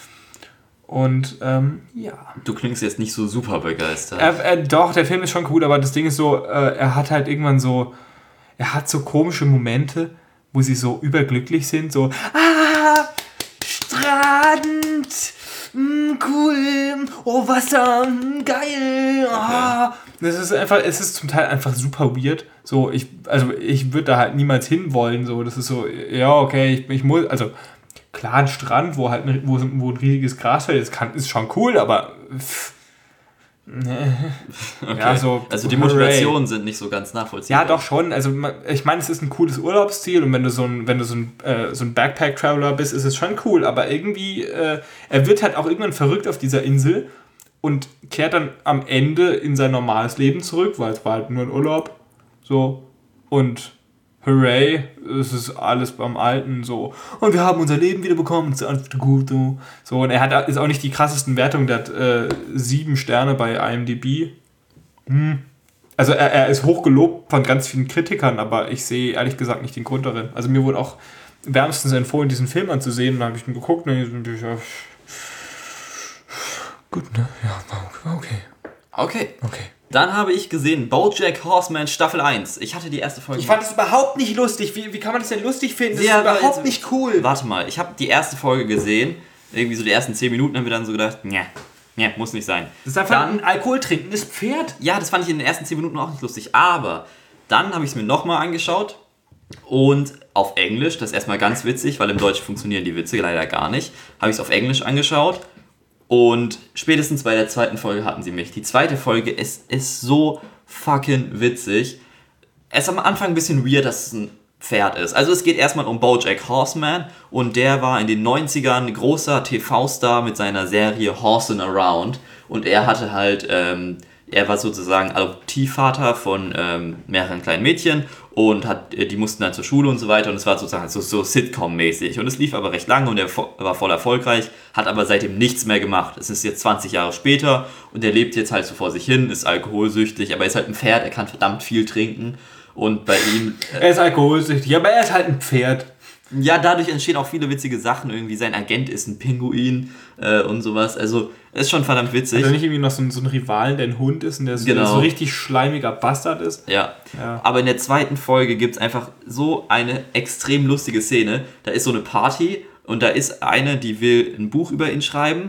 Und ähm, ja. Du klingst jetzt nicht so super begeistert. Er, er, doch, der Film ist schon cool, aber das Ding ist so, äh, er hat halt irgendwann so, er hat so komische Momente, wo sie so überglücklich sind, so, ah, Strand, mh, cool, oh, Wasser, mh, geil, ah. Das ist einfach, es ist zum Teil einfach super weird, so, ich, also ich würde da halt niemals hinwollen, so, das ist so, ja, okay, ich, ich muss, also, klar, ein Strand, wo halt ein, wo, wo ein riesiges Grasfeld ist, kann, ist schon cool, aber pff, Okay. ja, so, also die hooray. Motivationen sind nicht so ganz nachvollziehbar. Ja, doch schon. Also ich meine, es ist ein cooles Urlaubsziel, und wenn du so ein, wenn du so ein, äh, so ein Backpack-Traveler bist, ist es schon cool. Aber irgendwie, äh, er wird halt auch irgendwann verrückt auf dieser Insel und kehrt dann am Ende in sein normales Leben zurück, weil es war halt nur ein Urlaub. So. Und hooray, es ist alles beim Alten so. Und wir haben unser Leben wieder bekommen, es ist alles gut. So. So, und er hat ist auch nicht die krassesten Wertungen, der hat äh, sieben Sterne bei I M D B. Hm. Also er, er ist hochgelobt von ganz vielen Kritikern, aber ich sehe ehrlich gesagt nicht den Grund darin. Also mir wurde auch wärmstens empfohlen, diesen Film anzusehen, und dann habe ich ihn geguckt, und ich, ja, gut, ne? Ja, okay. Okay. Okay. Dann habe ich gesehen BoJack Horseman Staffel eins. Ich hatte die erste Folge... Ich fand es überhaupt nicht lustig. Wie, wie kann man das denn lustig finden? Das Ja, ist überhaupt jetzt- nicht cool. Warte mal, ich habe die erste Folge gesehen. Irgendwie so die ersten zehn Minuten haben wir dann so gedacht, ja, ja, muss nicht sein. Das ist einfach Dann- ein alkoholtrinkendes Pferd. Ja, das fand ich in den ersten zehn Minuten auch nicht lustig. Aber dann habe ich es mir nochmal angeschaut. Und auf Englisch, das ist erstmal ganz witzig, weil im Deutschen funktionieren die Witze leider gar nicht. Habe ich es auf Englisch angeschaut. Und spätestens bei der zweiten Folge hatten sie mich. Die zweite Folge ist, ist so fucking witzig. Es ist am Anfang ein bisschen weird, dass es ein Pferd ist. Also es geht erstmal um BoJack Horseman, und der war in den neunzigern ein großer T V-Star mit seiner Serie Horsin' Around, und er hatte halt, ähm, er war sozusagen Adoptivvater von ähm, mehreren kleinen Mädchen, und hat, die mussten dann zur Schule und so weiter, und es war sozusagen so, so Sitcom-mäßig, und es lief aber recht lange, und er war voll erfolgreich, hat aber seitdem nichts mehr gemacht. Es ist jetzt zwanzig Jahre später, und er lebt jetzt halt so vor sich hin, ist alkoholsüchtig, aber er ist halt ein Pferd, er kann verdammt viel trinken, und bei ihm... Äh, Er ist alkoholsüchtig, aber er ist halt ein Pferd. ja, dadurch entstehen auch viele witzige Sachen, irgendwie sein Agent ist ein Pinguin äh, und sowas, also ist schon verdammt witzig. Hat er nicht irgendwie noch so, ein- so einen Rivalen, der ein Hund ist und der so, Genau. so ein richtig schleimiger Bastard ist? Ja. Ja. Aber in der zweiten Folge gibt es einfach so eine extrem lustige Szene. Da ist so eine Party, und da ist eine, die will ein Buch über ihn schreiben,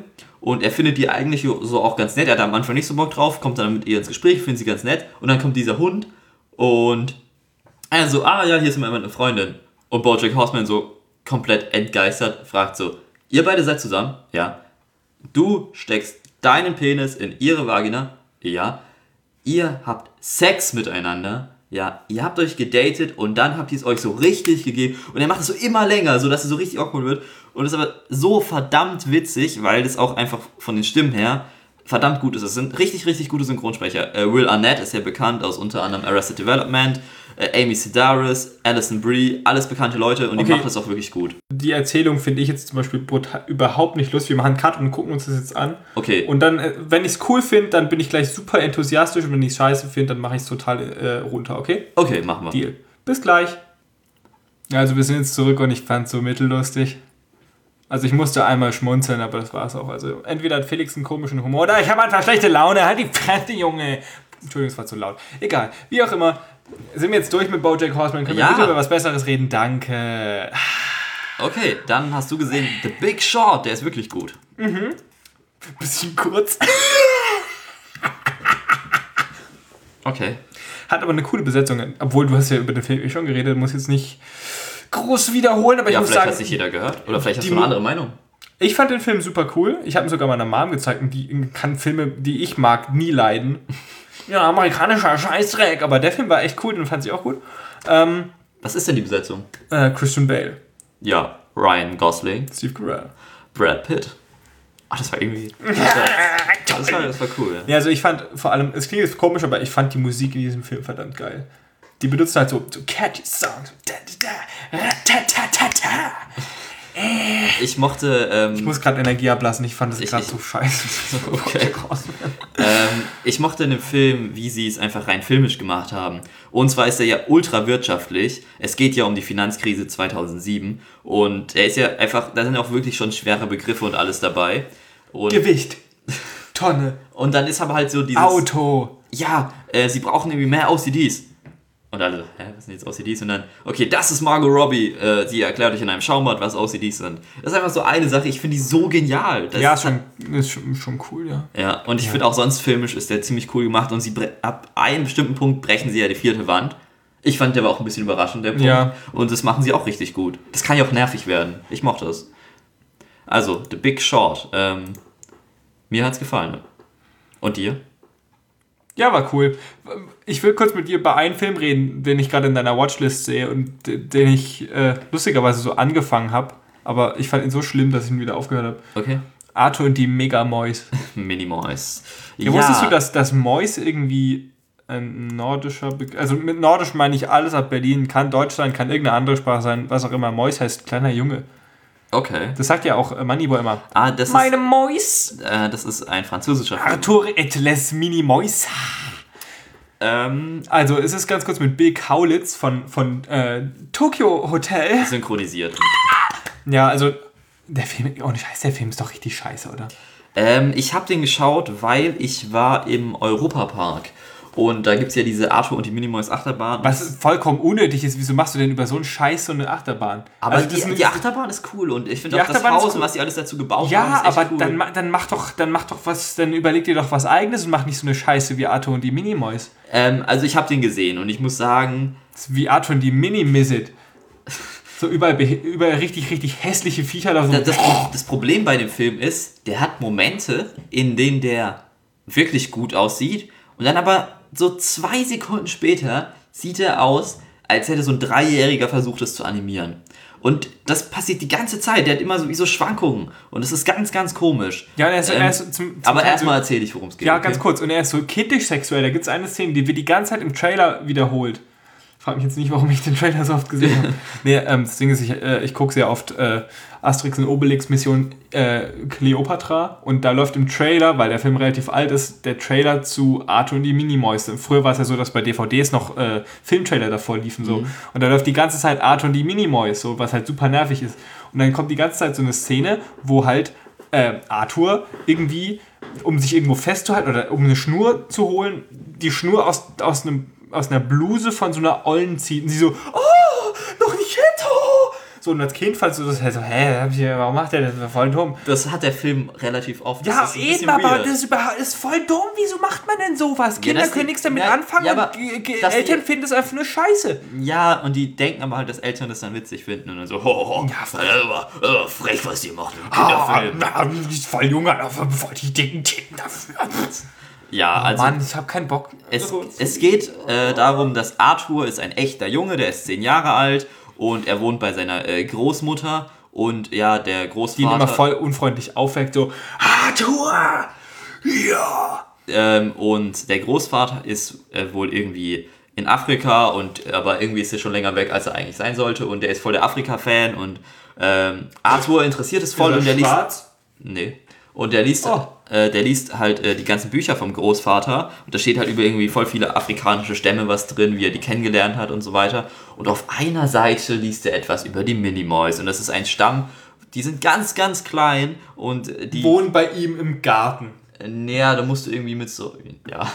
und er findet die eigentlich so auch ganz nett. Er hat am Anfang nicht so Bock drauf, kommt dann mit ihr ins Gespräch, findet sie ganz nett und dann kommt dieser Hund und er so, ah ja, hier ist meine Freundin. Und BoJack Horseman so komplett entgeistert fragt so, ihr beide seid zusammen? Ja. Du steckst deinen Penis in ihre Vagina? Ja. Ihr habt Sex miteinander? Ja. Ihr habt euch gedatet und dann habt ihr es euch so richtig gegeben und er macht es so immer länger, sodass es so richtig awkward wird und es ist aber so verdammt witzig, weil das auch einfach von den Stimmen her verdammt gut ist. Es sind richtig, richtig gute Synchronsprecher. Äh, Will Arnett ist ja bekannt aus unter anderem Arrested Development, äh, Amy Sedaris, Alison Brie, alles bekannte Leute und die Okay. macht das auch wirklich gut. Die Erzählung finde ich jetzt zum Beispiel brutal, überhaupt nicht lustig. Wir machen einen Cut und gucken uns das jetzt an. Okay. Und dann, äh, wenn ich es cool finde, dann bin ich gleich super enthusiastisch und wenn ich es scheiße finde, dann mache ich es total äh, runter, okay? Okay, machen wir. Deal. Bis gleich. Ja, also wir sind jetzt zurück und ich fand es so mittellustig. Also ich musste einmal schmunzeln, aber das war es auch. Also entweder hat Felix einen komischen Humor oder ich habe einfach schlechte Laune. Halt die Fresse, Junge. Entschuldigung, es war zu laut. Egal. Wie auch immer. Sind wir jetzt durch mit BoJack Horseman? Können Ja. wir bitte über was Besseres reden? Danke. Okay, dann hast du gesehen The Big Short, der ist wirklich gut. Bisschen kurz. Okay. Hat aber eine coole Besetzung. Obwohl, du hast ja über den Film eh schon geredet. Muss jetzt nicht groß wiederholen, aber ich Ja, muss vielleicht sagen... hat sich jeder gehört. Oder vielleicht hast die du eine Mu- andere Meinung. Ich fand den Film super cool. Ich habe ihn sogar meiner Mom gezeigt und die kann Filme, die ich mag, nie leiden. Ja, amerikanischer Scheißdreck. Aber der Film war echt cool, den fand ich auch gut. Ähm, Was ist denn die Besetzung? äh, Christian Bale, Ja, Ryan Gosling, Steve Carell. Brad Pitt. Ach, das war irgendwie... Das war, das war, das war cool. Ja, also ich fand vor allem, es klingt jetzt komisch, aber ich fand die Musik in diesem Film verdammt geil. Die benutzt halt so, so catchy Songs. Da, da, da, ratatatata. Ich mochte... Ähm, Ich muss gerade Energie ablassen, ich fand das Ich- gerade ich- so scheiße. Okay. ähm, ich mochte in dem Film, wie sie es einfach rein filmisch gemacht haben. Und zwar ist er ja ultra wirtschaftlich. Es geht ja um die Finanzkrise zweitausendsieben. Und er ist ja einfach, da sind auch wirklich schon schwere Begriffe und alles dabei. Und, Gewicht, Tonne, und dann ist aber halt so dieses... Auto. Ja, äh, sie brauchen irgendwie mehr O C Ds. Und alle, hä, was sind jetzt O C Ds? Und dann, okay, das ist Margot Robbie. Äh, sie erklärt euch in einem Schaumbad, was O C Ds sind. Das ist einfach so eine Sache, ich finde die so genial. Das Ja, ist schon, ist schon, schon cool, ja. Ja, und ich finde auch sonst filmisch ist der ziemlich cool gemacht und sie bre- ab einem bestimmten Punkt brechen sie ja die vierte Wand. Ich fand, der war auch ein bisschen überraschend, der Punkt. Ja. Und das machen sie auch richtig gut. Das kann ja auch nervig werden. Ich mochte es. Also, The Big Short. Ähm, mir hat's gefallen. Und dir? Ja, war cool. Ich will kurz mit dir über einen Film reden, den ich gerade in deiner Watchlist sehe und de- den ich äh, lustigerweise so angefangen habe. Aber ich fand ihn so schlimm, dass ich ihn wieder aufgehört habe. Okay. Arthur und die Mega-Mois. Minimois. Ja, wusstest du, dass das Mois irgendwie ein nordischer Begriff... Also mit nordisch meine ich alles ab Berlin. Kann Deutsch sein, kann irgendeine andere Sprache sein, was auch immer. Mois heißt kleiner Junge. Okay. Das sagt ja auch äh, Moneyboy immer. Ah, das Meine ist, Mois! äh, das ist ein französischer Film. Arthur et les Mini-Mois. Ähm, Also, es ist ganz kurz mit Bill Kaulitz von, von äh, Tokyo Hotel. synchronisiert. Ja, also, der Film, ohne Scheiß, der Film ist doch richtig scheiße, oder? Ähm, ich habe den geschaut, weil ich war im Europapark. Und da gibt es ja diese Arthur und die Minimoys Achterbahn. Was vollkommen unnötig ist, wieso machst du denn über so einen Scheiß so eine Achterbahn? Aber also, die, das ist- die Achterbahn ist cool und ich finde Die auch das Achterbahn ist Haus cool. und was sie alles dazu gebaut haben, Ja, ist echt aber cool. dann, ma- dann mach doch, dann mach doch was, dann überleg dir doch was Eigenes und mach nicht so eine Scheiße wie Arthur und die Minimoys. ähm, also ich habe den gesehen und ich muss sagen, Das ist wie Arthur und die Mini-Mizzet. So überall, behe- überall richtig, richtig hässliche Viecher da so. das, das, das Problem bei dem Film ist, der hat Momente, in denen der wirklich gut aussieht und dann aber so zwei Sekunden später sieht er aus, als hätte so ein Dreijähriger versucht, es zu animieren. Und das passiert die ganze Zeit. Der hat immer so wie so Schwankungen. Und es ist ganz, ganz komisch. Ja, er ist, Ähm, er ist zum, zum aber Teil erstmal so, erzähle ich, worum es geht. Ja, okay? ganz kurz. Und er ist so kindisch sexuell. Da gibt es eine Szene, die wird die ganze Zeit im Trailer wiederholt. Frag mich jetzt nicht, warum ich den Trailer so oft gesehen habe. Nee, ähm, das Ding ist, ich, äh, ich gucke sehr oft äh, Asterix und Obelix Mission äh, Cleopatra und da läuft im Trailer, weil der Film relativ alt ist, der Trailer zu Arthur und die Minimoys. Früher war es ja so, dass bei D V Ds noch äh, Filmtrailer davor liefen so. Mhm. Und da läuft die ganze Zeit Arthur und die Minimoys, so, was halt super nervig ist. Und dann kommt die ganze Zeit so eine Szene, wo halt äh, Arthur irgendwie, um sich irgendwo festzuhalten oder um eine Schnur zu holen, die Schnur aus, aus, einem, aus einer Bluse von so einer Ollen zieht und sie so, oh, noch nicht hinter! So, und als Kind fandst du das halt so, hä, warum macht der das? Das war voll dumm. Das hat der Film relativ oft. Das Ja, ist ein eben, bisschen aber weird. das ist, überhaupt, ist voll dumm. Wieso macht man denn sowas? Kinder das können die- nichts damit ja, anfangen ja, aber und G- G- dass Eltern die- finden das einfach nur scheiße. Ja, und die denken aber halt, dass Eltern das dann witzig finden und dann so, ho, ho, ho, Ja, voll. äh, äh, frech, was ihr macht. Ah, Kinderfilm. na, die ist voll jung, aber voll die dicken Titten dafür. Ja, also Mann, ich hab keinen Bock. es, es geht äh, darum, dass Arthur ist ein echter Junge, der ist zehn Jahre alt und er wohnt bei seiner äh, Großmutter und ja, der Die ihn Großvater... immer voll unfreundlich aufweckt, so, Arthur! Ja! Ähm, und der Großvater ist äh, wohl irgendwie in Afrika und aber irgendwie ist er schon länger weg, als er eigentlich sein sollte und der ist voll der Afrika-Fan und ähm, Arthur interessiert es voll und der liest... Nee. Und der liest, Oh. äh, der liest halt äh, die ganzen Bücher vom Großvater und da steht halt über irgendwie voll viele afrikanische Stämme was drin, wie er die kennengelernt hat und so weiter. Und auf einer Seite liest er etwas über die Minimoys und das ist ein Stamm, die sind ganz, ganz klein und die... Wohnen bei ihm im Garten. Naja, da musst du irgendwie mit so... Ja.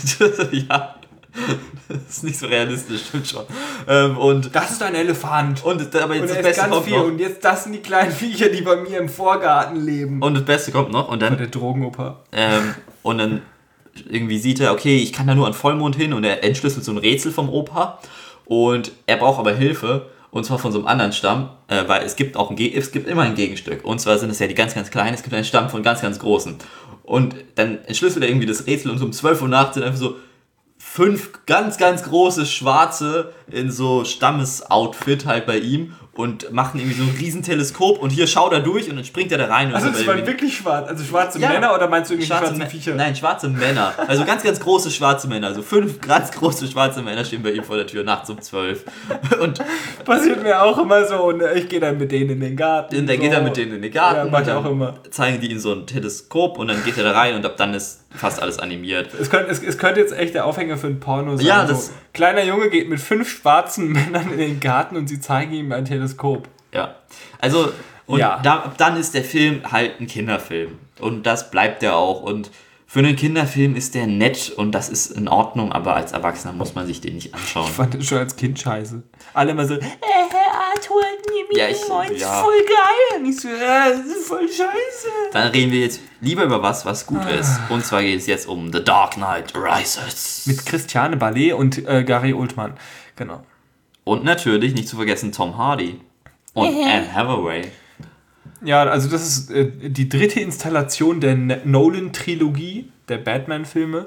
ja. Das ist nicht so realistisch, stimmt schon. Ähm, und, Das ist ein Elefant. und, aber jetzt Und das er ist Beste ganz kommt viel. noch. Und jetzt, das sind die kleinen Viecher, die bei mir im Vorgarten leben. Und das Beste kommt noch. Und Bei dann, der Drogenoper. ähm, und dann irgendwie sieht er, okay, ich kann da nur an Vollmond hin und er entschlüsselt so ein Rätsel vom Opa. Und er braucht aber Hilfe. Und zwar von so einem anderen Stamm, äh, weil es gibt auch ein Ge- es gibt immer ein Gegenstück. Und zwar sind es ja die ganz, ganz kleinen, es gibt einen Stamm von ganz, ganz großen. Und dann entschlüsselt er irgendwie das Rätsel und so um zwölf Uhr nachts sind einfach so fünf ganz, ganz große Schwarze in so Stammesoutfit halt bei ihm und machen irgendwie so ein riesen Teleskop und hier schaut er durch und dann springt er da rein. Und Also so, das weil waren irgendwie- wirklich schwarz. Also schwarze Ja. Männer oder meinst du irgendwie schwarze schwarze Mä- Viecher? Nein, schwarze Männer. Also ganz, ganz große schwarze Männer. Also fünf ganz große schwarze Männer stehen bei ihm vor der Tür nachts um zwölf. Und Passiert mir auch immer so. Und ich gehe dann mit denen in den Garten. dann so. geht er mit denen in den Garten. Ja, mach und ich dann auch immer. zeigen die ihm so ein Teleskop und dann geht er da rein und ab dann ist fast alles animiert. Es könnte, es, es könnte jetzt echt der Aufhänger für ein Porno sein. Ja, so. das- Kleiner Junge geht mit fünf schwarzen Männern in den Garten und sie zeigen ihm ein Teleskop. Ja. Also, und Ja. da, ab dann ist der Film halt ein Kinderfilm. Und das bleibt er auch. Und für einen Kinderfilm ist der nett und das ist in Ordnung, aber als Erwachsener muss man sich den nicht anschauen. Ich fand das schon als Kind scheiße. Alle immer so, äh, Arthur, die Ja, ich- Minimoys, ja. voll geil. Und ich so, äh, das ist voll scheiße. Dann reden wir jetzt lieber über was, was gut ist. Und zwar geht es jetzt um The Dark Knight Rises. Mit Christiane Ballet und äh, Gary Oldman. Genau. Und natürlich nicht zu vergessen Tom Hardy. Und Anne Hathaway. Ja, also das ist äh, die dritte Installation der N- Nolan-Trilogie der Batman-Filme.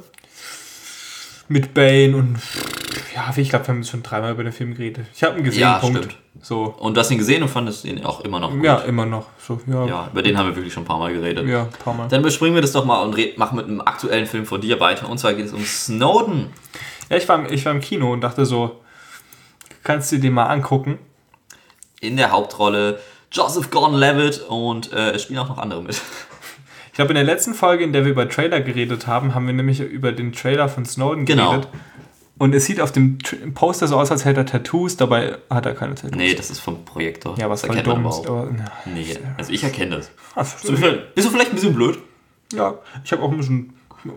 Mit Bane und ja, ich glaube, wir haben schon dreimal über den Film geredet. Ich habe ihn gesehen, Ja, Punkt. stimmt. So. Und du hast ihn gesehen und fandest ihn auch immer noch gut. Ja, immer noch. So, ja, ja. Ja, über den haben wir wirklich schon ein paar Mal geredet. ein paar Mal. Dann überspringen wir das doch mal und red, machen mit einem aktuellen Film von dir weiter. Und zwar geht es um Snowden. Ja, ich war, im- ich war im Kino und dachte so, kannst du dir den mal angucken? In der Hauptrolle Joseph Gordon-Levitt und äh, es spielen auch noch andere mit. Ich glaube, in der letzten Folge, in der wir über Trailer geredet haben, haben wir nämlich über den Trailer von Snowden Genau. geredet. Und es sieht auf dem Tr- Poster so aus, als hätte er Tattoos, dabei hat er keine Tattoos. Nee, das ist vom Projektor. Ja, was das voll erkennt man dumm ist. überhaupt. Aber, na, Nee, also ich erkenne das. Ach, Bist du vielleicht- bist du vielleicht ein bisschen blöd? ja, ich habe auch ein bisschen...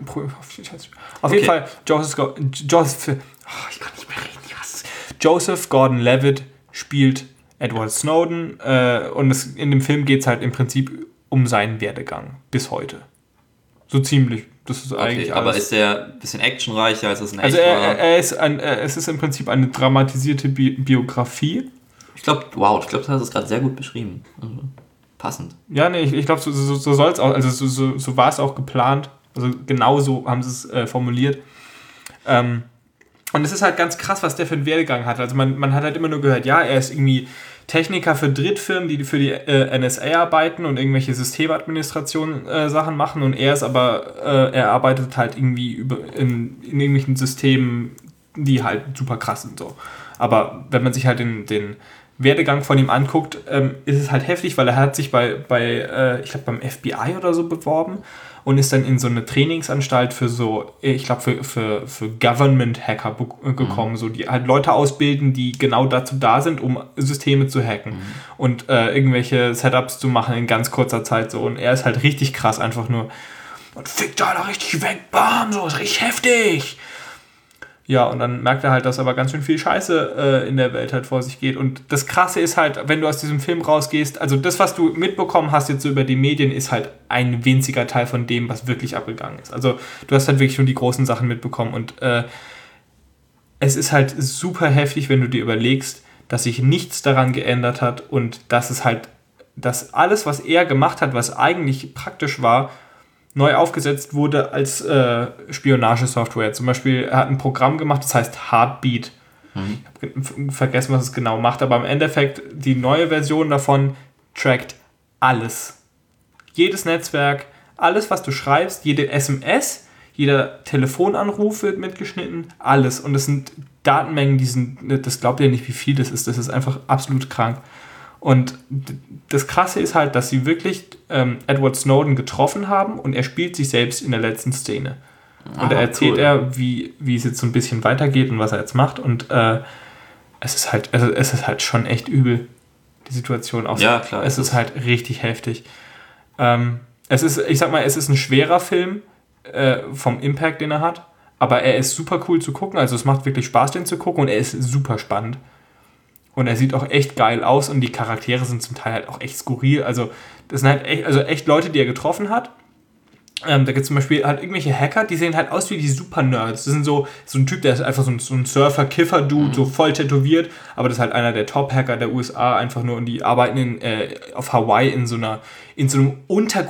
Auf Okay. jeden Fall, Joseph, Go- Joseph oh, ich kann nicht mehr reden, ich hasse es. Joseph Gordon-Levitt spielt Edward Snowden äh, und es, in dem Film geht es halt im Prinzip um seinen Werdegang bis heute. So ziemlich. Das ist eigentlich Okay, aber alles. ist der ein bisschen actionreicher, als es ein Also echt er, war? er er ist ein, er, es ist im Prinzip eine dramatisierte Bi Biografie. Ich glaube, wow, ich glaube, du hast es gerade sehr gut beschrieben. Also, passend. Ja, nee, ich, ich glaube, so, so, so soll es auch, also so, so, so war es auch geplant. Also genau so haben sie es äh, formuliert. Ähm, und es ist halt ganz krass, was der für einen Werdegang hat. Also man, man hat halt immer nur gehört, ja, er ist irgendwie Techniker für Drittfirmen, die für die äh, N S A arbeiten und irgendwelche Systemadministration äh, Sachen machen. Und er ist aber, äh, er arbeitet halt irgendwie über, in, in irgendwelchen Systemen, die halt super krass sind. So. Aber wenn man sich halt den, den Werdegang von ihm anguckt, ähm, ist es halt heftig, weil er hat sich bei, bei äh, ich glaube beim F B I oder so beworben und ist dann in so eine Trainingsanstalt für so, ich glaube für, für, für Government-Hacker be- gekommen, mhm. so die halt Leute ausbilden, die genau dazu da sind, um Systeme zu hacken mhm. und äh, irgendwelche Setups zu machen in ganz kurzer Zeit so. Und er ist halt richtig krass, einfach nur und fickt da richtig weg, bam, so ist richtig heftig. Ja, und dann merkt er halt, dass aber ganz schön viel Scheiße äh, in der Welt halt vor sich geht. Und das Krasse ist halt, wenn du aus diesem Film rausgehst, also das, was du mitbekommen hast jetzt so über die Medien, ist halt ein winziger Teil von dem, was wirklich abgegangen ist. Also du hast halt wirklich nur die großen Sachen mitbekommen. Und äh, es ist halt super heftig, wenn du dir überlegst, dass sich nichts daran geändert hat und dass es halt, dass alles, was er gemacht hat, was eigentlich praktisch war, neu aufgesetzt wurde als äh, Spionagesoftware. Zum Beispiel, er hat ein Programm gemacht, das heißt Heartbeat. Mhm. Ich habe vergessen, was es genau macht, aber im Endeffekt, die neue Version davon trackt alles. Jedes Netzwerk, alles, was du schreibst, jede S M S, jeder Telefonanruf wird mitgeschnitten, alles. Und das sind Datenmengen, die sind, das glaubt ihr nicht, wie viel das ist. Das ist einfach absolut krank. Und das Krasse ist halt, dass sie wirklich ähm, Edward Snowden getroffen haben und er spielt sich selbst in der letzten Szene. Und da erzählt cool. er, wie, wie es jetzt so ein bisschen weitergeht und was er jetzt macht. Und äh, es ist halt, also es ist halt schon echt übel, die Situation. Auch ja, klar. Es ist halt richtig heftig. Ähm, es ist, ich sag mal, es ist ein schwerer Film äh, vom Impact, den er hat. Aber er ist super cool zu gucken. Also es macht wirklich Spaß, den zu gucken. Und er ist super spannend. Und er sieht auch echt geil aus und die Charaktere sind zum Teil halt auch echt skurril. Also das sind halt echt, also echt Leute, die er getroffen hat. Ähm, da gibt es zum Beispiel halt irgendwelche Hacker, die sehen halt aus wie die Super-Nerds. Das sind so, so ein Typ, der ist einfach so ein, so ein Surfer-Kiffer-Dude, mhm. so voll tätowiert. Aber das ist halt einer der Top-Hacker der U S A einfach nur. Und die arbeiten in, äh, auf Hawaii in so, einer, in so einem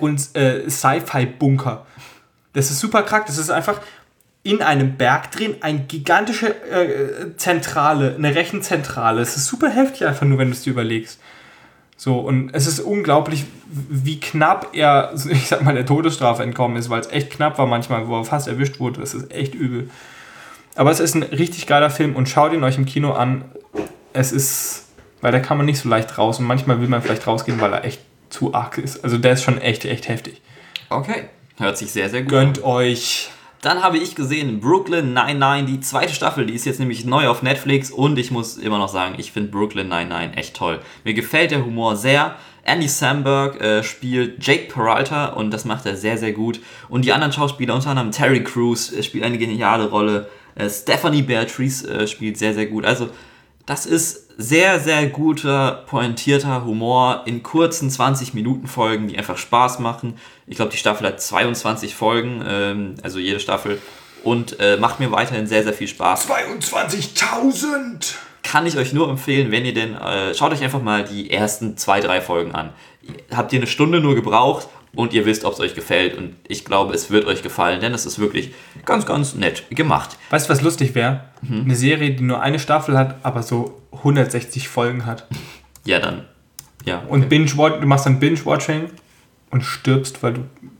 Untergrund-Sci-Fi-Bunker. Das ist super krank. Das ist einfach in einem Berg drin, eine gigantische äh, Zentrale, eine Rechenzentrale. Es ist super heftig einfach nur, wenn du es dir überlegst. So, und es ist unglaublich, wie knapp er, ich sag mal, der Todesstrafe entkommen ist, weil es echt knapp war manchmal, wo er fast erwischt wurde. Das ist echt übel. Aber es ist ein richtig geiler Film und schaut ihn euch im Kino an. Es ist, weil da kann man nicht so leicht raus und manchmal will man vielleicht rausgehen, weil er echt zu arg ist. Also der ist schon echt, echt heftig. Okay, hört sich sehr, sehr gut Gönnt an. euch. Dann habe ich gesehen Brooklyn Nine-Nine, die zweite Staffel, die ist jetzt nämlich neu auf Netflix und ich muss immer noch sagen, ich finde Brooklyn Nine-Nine echt toll. Mir gefällt der Humor sehr. Andy Samberg äh, spielt Jake Peralta und das macht er sehr, sehr gut. Und die anderen Schauspieler, unter anderem Terry Crews, äh, spielt eine geniale Rolle. Äh, Stephanie Beatrice äh, spielt sehr, sehr gut. Also das ist sehr, sehr guter, pointierter Humor in kurzen zwanzig-Minuten-Folgen, die einfach Spaß machen. Ich glaube, die Staffel hat zweiundzwanzig Folgen, ähm, also jede Staffel. Und äh, macht mir weiterhin sehr, sehr viel Spaß. zweiundzwanzigtausend! Kann ich euch nur empfehlen, wenn ihr denn, äh, schaut euch einfach mal die ersten zwei, drei Folgen an. Habt ihr eine Stunde nur gebraucht und ihr wisst, ob es euch gefällt. Und ich glaube, es wird euch gefallen, denn es ist wirklich ganz, ganz nett gemacht. Weißt du, was lustig wäre? Mhm. Eine Serie, die nur eine Staffel hat, aber so hundertsechzig Folgen hat. Ja, dann. Ja. Okay. Und Binge du machst dann Binge-Watching und stirbst, weil du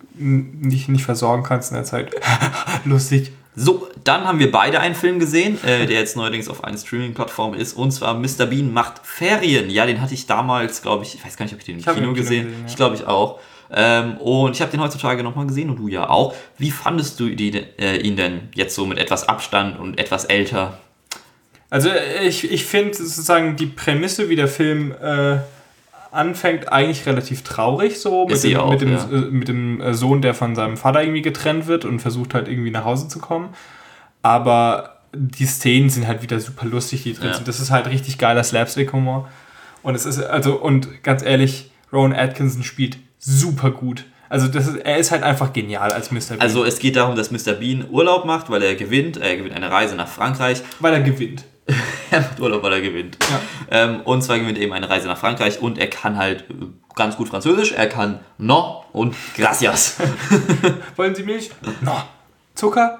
dich nicht versorgen kannst in der Zeit. Lustig. So, dann haben wir beide einen Film gesehen, äh, der jetzt neuerdings auf einer Streaming-Plattform ist, und zwar Mister Bean macht Ferien. Ja, den hatte ich damals, glaube ich, ich weiß gar nicht, ob ich den im ich Kino, Kino gesehen habe. Ja. Ich glaube, ich auch. Ähm, und ich habe den heutzutage nochmal gesehen und du ja auch. Wie fandest du die, äh, ihn denn jetzt so mit etwas Abstand und etwas älter? Also ich, ich finde sozusagen die Prämisse, wie der Film äh, anfängt, eigentlich relativ traurig so. Mit dem, auch, mit, dem, ja. äh, mit dem Sohn, der von seinem Vater irgendwie getrennt wird und versucht halt irgendwie nach Hause zu kommen. Aber die Szenen sind halt wieder super lustig, die drin ja. sind. Das ist halt richtig geiler Slapstick-Humor. Und es ist, also, und ganz ehrlich, Rowan Atkinson spielt super gut. Also das ist, er ist halt einfach genial als Mister Bean. Also es geht darum, dass Mister Bean Urlaub macht, weil er gewinnt. Er gewinnt eine Reise nach Frankreich. Weil er gewinnt. Er macht Urlaub, weil er gewinnt. Ja. Ähm, und zwar gewinnt er eben eine Reise nach Frankreich und er kann halt ganz gut Französisch. Er kann no und gracias. Wollen Sie Milch? No. Zucker?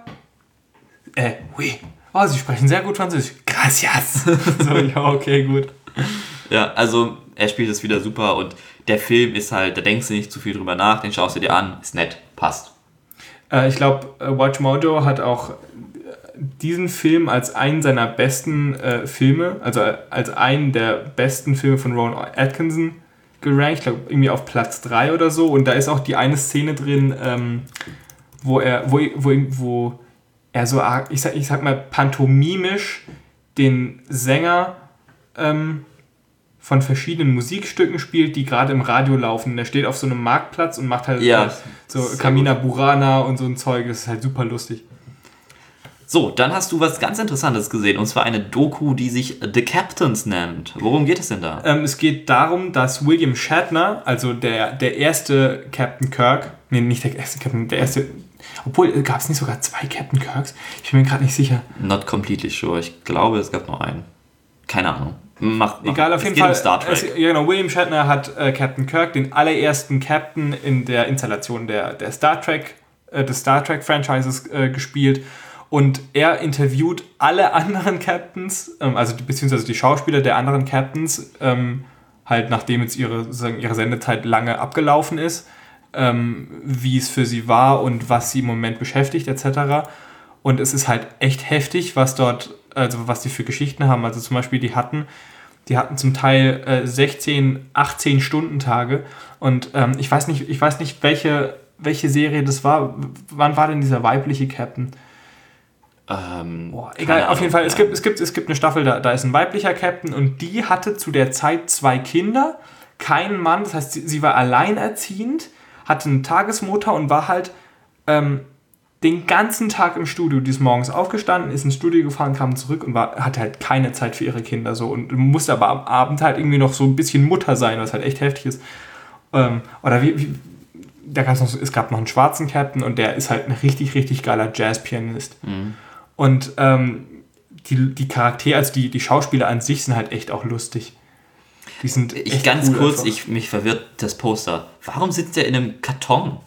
Äh, oui. Oh, Sie sprechen sehr gut Französisch. Gracias. So, ja, okay, gut. Ja, also er spielt es wieder super und der Film ist halt, da denkst du nicht zu viel drüber nach, den schaust du dir an, ist nett, passt. Äh, ich glaube, Watch Mojo hat auch diesen Film als einen seiner besten äh, Filme, also als einen der besten Filme von Rowan Atkinson gerankt, ich glaube irgendwie auf Platz drei oder so, und da ist auch die eine Szene drin, ähm, wo er, wo, wo, wo er so, ich sag, ich sag mal, pantomimisch den Sänger ähm, von verschiedenen Musikstücken spielt, die gerade im Radio laufen. Der steht auf so einem Marktplatz und macht halt ja, so Carmina Burana und so ein Zeug. Das ist halt super lustig. So, dann hast du was ganz Interessantes gesehen, und zwar eine Doku, die sich The Captains nennt. Worum geht es denn da? Ähm, es geht darum, dass William Shatner, also der, der erste Captain Kirk, nee, nicht der erste Captain, der erste, obwohl, gab es nicht sogar zwei Captain Kirks? Ich bin mir gerade nicht sicher. Not completely sure. Ich glaube, es gab nur einen. Keine Ahnung. Macht, macht. Egal, auf es jeden geht Fall. Um Star Trek. Es, ja, genau, William Shatner hat äh, Captain Kirk, den allerersten Captain in der Installation der, der Star Trek, äh, des Star Trek Franchises äh, gespielt. Und er interviewt alle anderen Captains, ähm, also die, beziehungsweise die Schauspieler der anderen Captains, ähm, halt nachdem jetzt ihre, sozusagen ihre Sendezeit lange abgelaufen ist, ähm, wie es für sie war und was sie im Moment beschäftigt et cetera. Und es ist halt echt heftig, was dort, also was die für Geschichten haben. Also zum Beispiel, die hatten, die hatten zum Teil äh, sechzehn, achtzehn Stunden Tage. Und ähm, ich weiß nicht, ich weiß nicht, welche, welche Serie das war. Wann war denn dieser weibliche Captain? Ähm, Boah, egal, auf jeden Fall, ja. es, gibt, es, gibt, es gibt eine Staffel, da, da ist ein weiblicher Captain und die hatte zu der Zeit zwei Kinder, keinen Mann, das heißt, sie, sie war alleinerziehend, hatte eine Tagesmutter und war halt ähm, den ganzen Tag im Studio, die ist morgens aufgestanden, ist ins Studio gefahren, kam zurück und war, hatte halt keine Zeit für ihre Kinder so und musste aber am Abend halt irgendwie noch so ein bisschen Mutter sein, was halt echt heftig ist. Ähm, oder wie, wie da gab's noch, es gab noch einen schwarzen Captain und der ist halt ein richtig, richtig geiler Jazzpianist. Mhm. Und ähm, die, die Charaktere, also die, die Schauspieler an sich sind halt echt auch lustig. Die sind ich echt ganz cool kurz, einfach. ich, mich verwirrt das Poster. Warum sitzt der in einem Karton?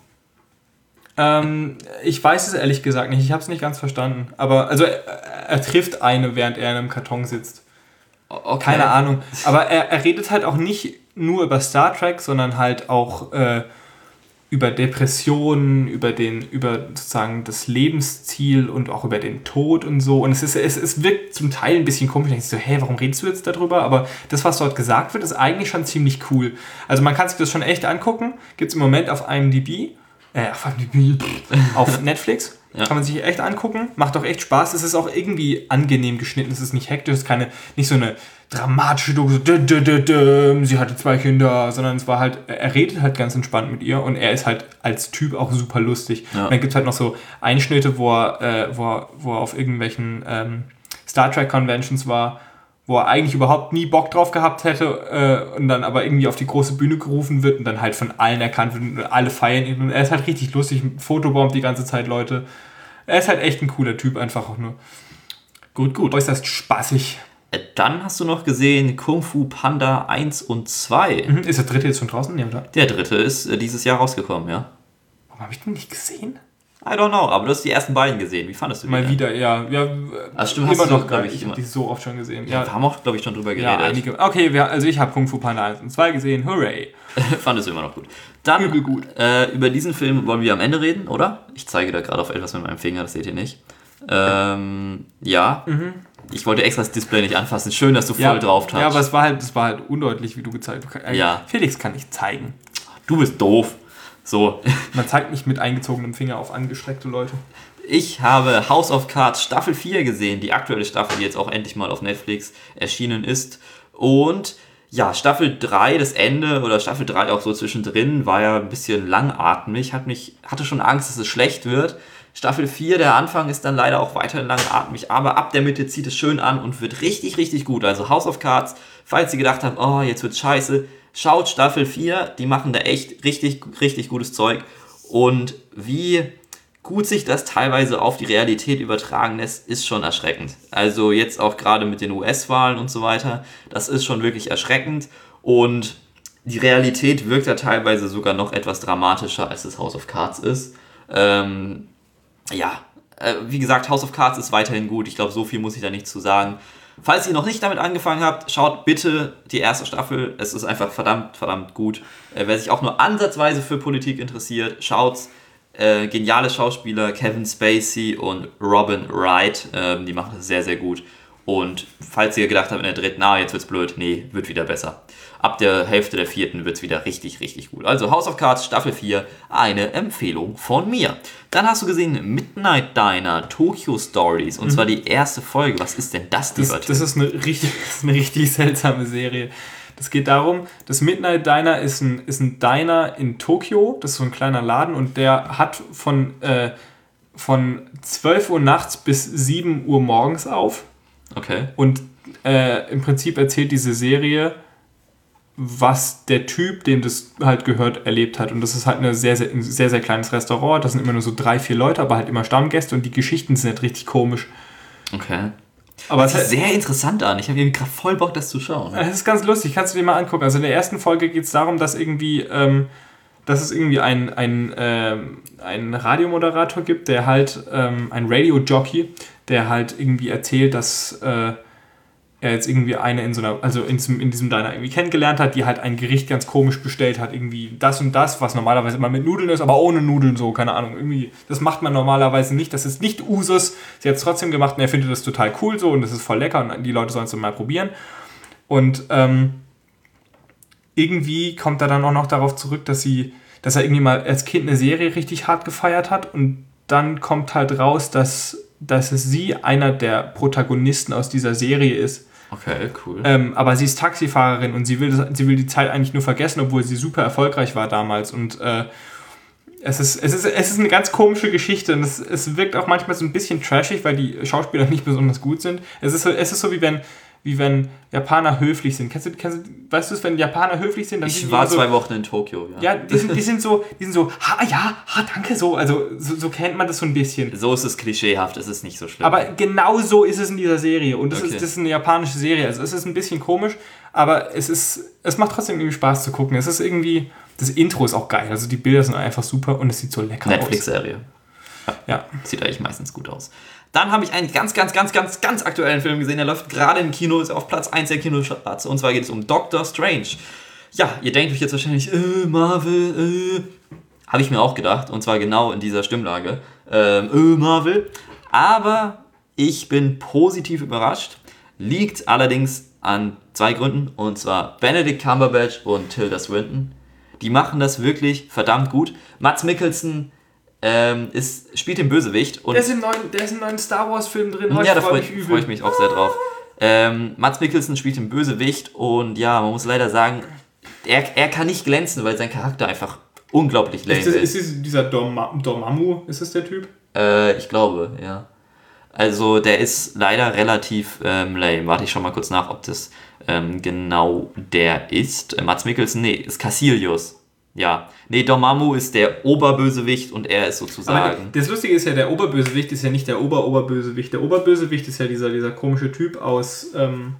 Ähm, ich weiß es ehrlich gesagt nicht, ich habe es nicht ganz verstanden. Aber also er, er trifft eine, während er in einem Karton sitzt. Okay. Keine Ahnung. Aber er, er redet halt auch nicht nur über Star Trek, sondern halt auch äh, über Depressionen, über den, über sozusagen das Lebensziel und auch über den Tod und so. Und es ist, es, es wirkt zum Teil ein bisschen komisch. Ich denke so, hä, warum redest du jetzt darüber? Aber das, was dort gesagt wird, ist eigentlich schon ziemlich cool. Also man kann sich das schon echt angucken. Gibt es im Moment auf IMDb, äh, auf IMDb, auf Netflix. Ja. Kann man sich echt angucken. Macht auch echt Spaß. Es ist auch irgendwie angenehm geschnitten. Es ist nicht hektisch. Es ist keine, nicht so eine dramatische Doku, so, dü, dü, dü, dü, sie hatte zwei Kinder, sondern es war halt, er redet halt ganz entspannt mit ihr und er ist halt als Typ auch super lustig. Ja. Und dann gibt es halt noch so Einschnitte, wo er, äh, wo er, wo er auf irgendwelchen ähm, Star Trek Conventions war, wo er eigentlich überhaupt nie Bock drauf gehabt hätte äh, und dann aber irgendwie auf die große Bühne gerufen wird und dann halt von allen erkannt wird und alle feiern ihn und er ist halt richtig lustig, Fotobombt die ganze Zeit Leute. Er ist halt echt ein cooler Typ, einfach auch nur. Gut, gut. Äußerst spaßig. Dann hast du noch gesehen Kung Fu Panda eins und zwei. Mhm. Ist der dritte jetzt schon draußen? Ja, oder? Der dritte ist äh, dieses Jahr rausgekommen, ja. Warum habe ich den nicht gesehen? I don't know, aber du hast die ersten beiden gesehen. Wie fandest du die? Mal denn? wieder, ja. ja Ach, stimmt, immer hast noch, du, glaube ich. Ich habe die so oft schon gesehen. Ja, ja. Wir haben auch, glaube ich, schon drüber geredet. Ja, einige. Okay, wir, also ich habe Kung Fu Panda eins und zwei gesehen. Hooray. Fandest du immer noch gut. Dann, Übel gut. Äh, über diesen Film wollen wir am Ende reden, oder? Ich zeige da gerade auf etwas mit meinem Finger, das seht ihr nicht. Ähm, ja. Mhm. Ich wollte extra das Display nicht anfassen. Schön, dass du voll ja, drauf touchst. Ja, aber es war halt, es war halt undeutlich, wie du gezeigt hast. Äh, ja. Felix kann nicht zeigen. Du bist doof. So. Man zeigt nicht mit eingezogenem Finger auf angestreckte Leute. Ich habe House of Cards Staffel vier gesehen, die aktuelle Staffel, die jetzt auch endlich mal auf Netflix erschienen ist. Und ja, Staffel drei, das Ende, oder Staffel drei auch so zwischendrin, war ja ein bisschen langatmig. Hat mich, hatte schon Angst, dass es schlecht wird. Staffel vier, der Anfang ist dann leider auch weiterhin langatmig, aber ab der Mitte zieht es schön an und wird richtig, richtig gut. Also House of Cards, falls ihr gedacht habt, oh, jetzt wird's scheiße, schaut Staffel vier, die machen da echt richtig, richtig gutes Zeug. Und wie gut sich das teilweise auf die Realität übertragen lässt, ist schon erschreckend. Also jetzt auch gerade mit den U S-Wahlen und so weiter, das ist schon wirklich erschreckend. Und die Realität wirkt da teilweise sogar noch etwas dramatischer, als das House of Cards ist. Ähm, ja, äh, wie gesagt, House of Cards ist weiterhin gut. Ich glaube, so viel muss ich da nicht zu sagen. Falls ihr noch nicht damit angefangen habt, schaut bitte die erste Staffel. Es ist einfach verdammt, verdammt gut. Äh, wer sich auch nur ansatzweise für Politik interessiert, schaut's. Äh, geniale Schauspieler, Kevin Spacey und Robin Wright, äh, die machen das sehr, sehr gut. Und falls ihr gedacht habt in der dritten, na, jetzt wird's blöd, nee, wird wieder besser. Ab der Hälfte der vierten wird's wieder richtig, richtig gut. Also House of Cards Staffel vier, eine Empfehlung von mir. Dann hast du gesehen Midnight Diner, Tokyo Stories, und mhm. zwar die erste Folge. Was ist denn das, lieber Das, das, ist eine richtig, das ist eine richtig seltsame Serie. Das geht darum, das Midnight Diner ist ein, ist ein Diner in Tokio, das ist so ein kleiner Laden und der hat von, äh, von zwölf Uhr nachts bis sieben Uhr morgens auf. Okay. Und äh, im Prinzip erzählt diese Serie, was der Typ, dem das halt gehört, erlebt hat. Und das ist halt eine sehr, sehr, ein sehr, sehr kleines Restaurant. Das sind immer nur so drei, vier Leute, aber halt immer Stammgäste. Und die Geschichten sind halt richtig komisch. Okay. Aber das es sieht sehr interessant an. Ich habe irgendwie gerade voll Bock, das zu schauen. Es ist ganz lustig, kannst du dir mal angucken. Also in der ersten Folge geht es darum, dass irgendwie, ähm, dass es irgendwie ein, ein, ähm, einen Radiomoderator gibt, der halt, ähm, ein Radio-Jockey, der halt irgendwie erzählt, dass äh, er jetzt irgendwie eine in so einer, also in diesem, in diesem Diner irgendwie kennengelernt hat, die halt ein Gericht ganz komisch bestellt hat, irgendwie das und das, was normalerweise immer mit Nudeln ist, aber ohne Nudeln so, keine Ahnung, irgendwie, das macht man normalerweise nicht, das ist nicht Usus, sie hat es trotzdem gemacht und er findet das total cool so und das ist voll lecker und die Leute sollen es mal probieren und ähm, irgendwie kommt er dann auch noch darauf zurück, dass sie, dass er irgendwie mal als Kind eine Serie richtig hart gefeiert hat und dann kommt halt raus, dass, dass es sie einer der Protagonisten aus dieser Serie ist. Okay, cool. Ähm, aber sie ist Taxifahrerin und sie will, das, sie will die Zeit eigentlich nur vergessen, obwohl sie super erfolgreich war damals. Und äh, es, ist, es, ist, es ist eine ganz komische Geschichte und es, es wirkt auch manchmal so ein bisschen trashig, weil die Schauspieler nicht besonders gut sind. Es ist so, es ist so wie wenn, wie wenn Japaner höflich sind. Kennst du, kennst du, weißt du es, wenn Japaner höflich sind? Dann ich sind war so, zwei Wochen in Tokio, ja. Ja, die sind, die sind so, die sind so, ha, ja, ha, danke, so. Also so, so kennt man das so ein bisschen. So ist es klischeehaft, es ist nicht so schlimm. Aber genau so ist es in dieser Serie. Und das, Okay. ist, das ist eine japanische Serie. Also es ist ein bisschen komisch, aber es ist, es macht trotzdem irgendwie Spaß zu gucken. Es ist irgendwie, das Intro ist auch geil. Also die Bilder sind einfach super und es sieht so lecker Netflix-Serie. aus. Ja. Sieht eigentlich meistens gut aus. Dann habe ich einen ganz, ganz, ganz, ganz, ganz aktuellen Film gesehen. Der läuft gerade im Kino, ist auf Platz eins der Kinocharts. Und zwar geht es um Doctor Strange. Ja, ihr denkt euch jetzt wahrscheinlich, äh, Marvel, äh. Habe ich mir auch gedacht. Und zwar genau in dieser Stimmlage. Ähm, äh, Marvel. Aber ich bin positiv überrascht. Liegt allerdings an zwei Gründen. Und zwar Benedict Cumberbatch und Tilda Swinton. Die machen das wirklich verdammt gut. Mads Mikkelsen ähm, ist, spielt den Bösewicht. Und Der ist im neuen, der ist im neuen Star Wars Film drin. ja, da freue ich, freu ich mich auch sehr drauf. Ähm, Mads Mikkelsen spielt den Bösewicht und ja, man muss leider sagen, er, er kann nicht glänzen, weil sein Charakter einfach unglaublich lame ist. ist. Das, ist das dieser Dorma, Dormammu, ist das der Typ? Äh, ich glaube, ja. Also der ist leider relativ ähm, lame. Warte ich schon mal kurz nach, ob das ähm, genau der ist. Äh, Mads Mikkelsen, nee, ist Cassilius. Ja. Nee, Dormammu ist der Oberbösewicht und er ist sozusagen... Aber das Lustige ist ja, der Oberbösewicht ist ja nicht der Ober-Oberbösewicht. Der Oberbösewicht ist ja dieser, dieser komische Typ aus... Ähm,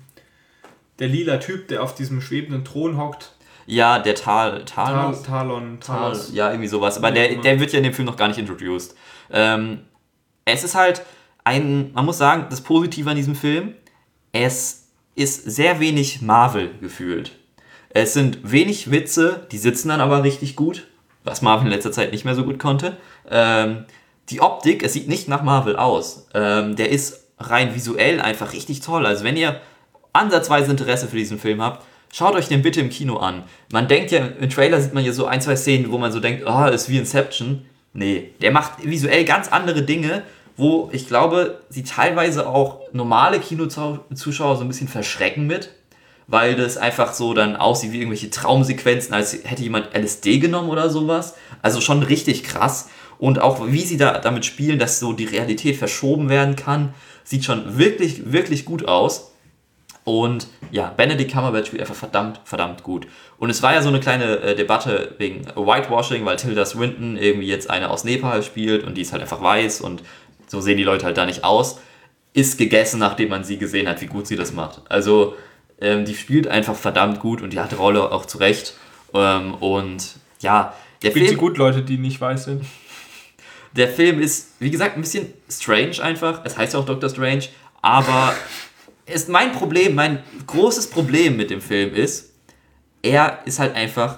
der lila Typ, der auf diesem schwebenden Thron hockt. Ja, der Tal... Tal Tal, Talon, Tal, Talos. ja, irgendwie sowas. Aber der, der wird ja in dem Film noch gar nicht introduced. Ähm, es ist halt ein... Man muss sagen, das Positive an diesem Film, es ist sehr wenig Marvel gefühlt. Es sind wenig Witze, die sitzen dann aber richtig gut, was Marvel in letzter Zeit nicht mehr so gut konnte. Ähm, die Optik, es sieht nicht nach Marvel aus. Ähm, der ist rein visuell einfach richtig toll. Also wenn ihr ansatzweise Interesse für diesen Film habt, schaut euch den bitte im Kino an. Man denkt ja, im Trailer sieht man ja so ein, zwei Szenen, wo man so denkt, oh, ist wie Inception. Nee, der macht visuell ganz andere Dinge, wo ich glaube, sie teilweise auch normale Kinozuschauer so ein bisschen verschrecken mit, weil das einfach so dann aussieht wie irgendwelche Traumsequenzen, als hätte jemand L S D genommen oder sowas. Also schon richtig krass. Und auch wie sie da damit spielen, dass so die Realität verschoben werden kann, sieht schon wirklich, wirklich gut aus. Und ja, Benedict Cumberbatch spielt einfach verdammt, verdammt gut. Und es war ja so eine kleine äh, Debatte wegen Whitewashing, weil Tilda Swinton irgendwie jetzt eine aus Nepal spielt und die ist halt einfach weiß und so sehen die Leute halt da nicht aus. Ist gegessen, nachdem man sie gesehen hat, wie gut sie das macht. Also ähm, die spielt einfach verdammt gut und die hat die Rolle auch zurecht. Ähm, und ja, der Spielt Film... sie gut, Leute, die nicht weiß sind? Der Film ist, wie gesagt, ein bisschen strange einfach. Es heißt ja auch Doctor Strange, aber ist mein Problem, mein großes Problem mit dem Film ist, er ist halt einfach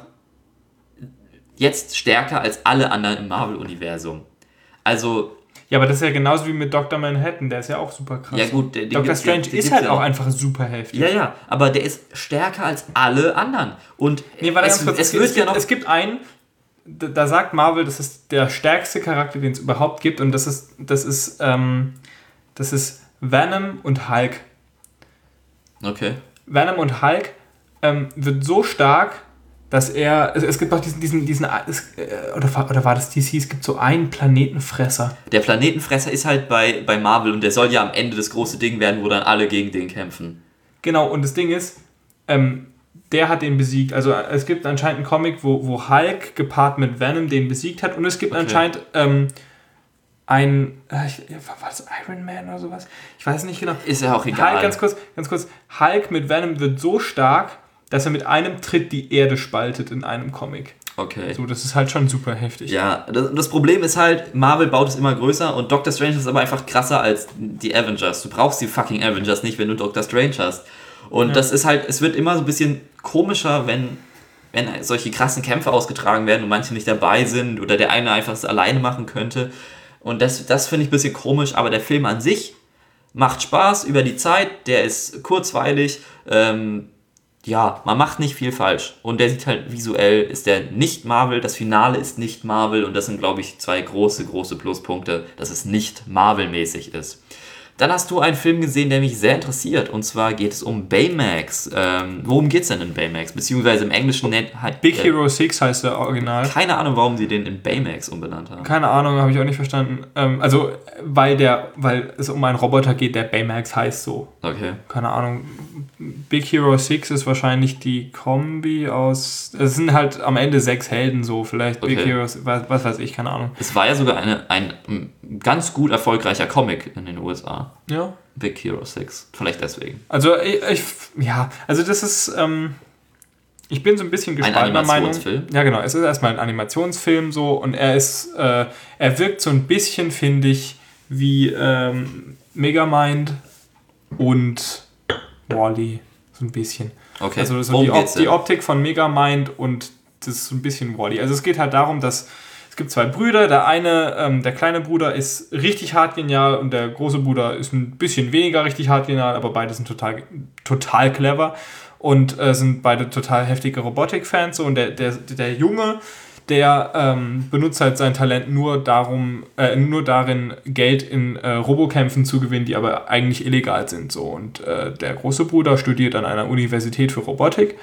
jetzt stärker als alle anderen im Marvel-Universum. Also... Ja, aber das ist ja genauso wie mit Doktor Manhattan, der ist ja auch super krass. Ja gut, der, Doctor Strange den, den ist halt ja auch einfach super heftig. Ja, ja, aber der ist stärker als alle anderen. Und nee, warte, es, ganz kurz, es, es, wird es, ja gibt, noch... es gibt einen, da, da sagt Marvel, das ist der stärkste Charakter, den es überhaupt gibt, und das ist, das ist, ähm, das ist Venom und Hulk. Okay. Venom und Hulk ähm, wird so stark, dass er, es, es gibt auch diesen, diesen, diesen es, oder, war, oder war das D C, es gibt so einen Planetenfresser. Der Planetenfresser ist halt bei, bei Marvel und der soll ja am Ende das große Ding werden, wo dann alle gegen den kämpfen. Genau, und das Ding ist, ähm, der hat den besiegt. Also es gibt anscheinend einen Comic, wo, wo Hulk gepaart mit Venom den besiegt hat und es gibt okay. anscheinend ähm, ein, äh, war das Iron Man oder sowas? Ich weiß nicht genau. Ist ja auch egal. Hulk, ganz kurz, ganz kurz, Hulk mit Venom wird so stark, dass er mit einem Tritt die Erde spaltet in einem Comic. Okay. So, das ist halt schon super heftig. Ja, das, das Problem ist halt, Marvel baut es immer größer und Doctor Strange ist aber einfach krasser als die Avengers. Du brauchst die fucking Avengers nicht, wenn du Doctor Strange hast. Und ja. das ist halt, es wird immer so ein bisschen komischer, wenn, wenn solche krassen Kämpfe ausgetragen werden und manche nicht dabei sind oder der eine einfach es alleine machen könnte. Und das, das finde ich ein bisschen komisch, aber der Film an sich macht Spaß über die Zeit, der ist kurzweilig, ähm, ja, man macht nicht viel falsch. Und der sieht halt visuell, ist der nicht Marvel, das Finale ist nicht Marvel und das sind, glaube ich, zwei große, große Pluspunkte, dass es nicht Marvel-mäßig ist. Dann hast du einen Film gesehen, der mich sehr interessiert, und zwar geht es um Baymax. Ähm, worum geht es denn in Baymax? Beziehungsweise im Englischen nennt halt... Big äh, Hero six heißt der Original. Keine Ahnung, warum sie den in Baymax umbenannt haben. Keine Ahnung, habe ich auch nicht verstanden. Ähm, also, weil, der, weil es um einen Roboter geht, der Baymax heißt so. Okay. Keine Ahnung. Big Hero six ist wahrscheinlich die Kombi aus... Es sind halt am Ende sechs Helden so, vielleicht Big okay. Heroes, was, was weiß ich, keine Ahnung. Es war ja sogar eine, ein ganz gut erfolgreicher Comic in den U S A. Ja. Big Hero six. Vielleicht deswegen. Also, ich, ich ja, also das ist, ähm, ich bin so ein bisschen gespaltener Meinung. Ein Animationsfilm? Ja, genau. Es ist erstmal ein Animationsfilm so und er ist, äh, er wirkt so ein bisschen, finde ich, wie ähm, Megamind und Wall-E. So ein bisschen. Okay. Also so die, Op- die Optik von Megamind und das ist so ein bisschen Wall-E. Also es geht halt darum, dass es gibt zwei Brüder, der eine, ähm, der kleine Bruder ist richtig hart genial und der große Bruder ist ein bisschen weniger richtig hart genial, aber beide sind total, total clever und äh, sind beide total heftige Robotik-Fans. So. Und der, der, der Junge, der ähm, benutzt halt sein Talent nur darum, äh, nur darin, Geld in äh, Robokämpfen zu gewinnen, die aber eigentlich illegal sind. So. Und äh, der große Bruder studiert an einer Universität für Robotik.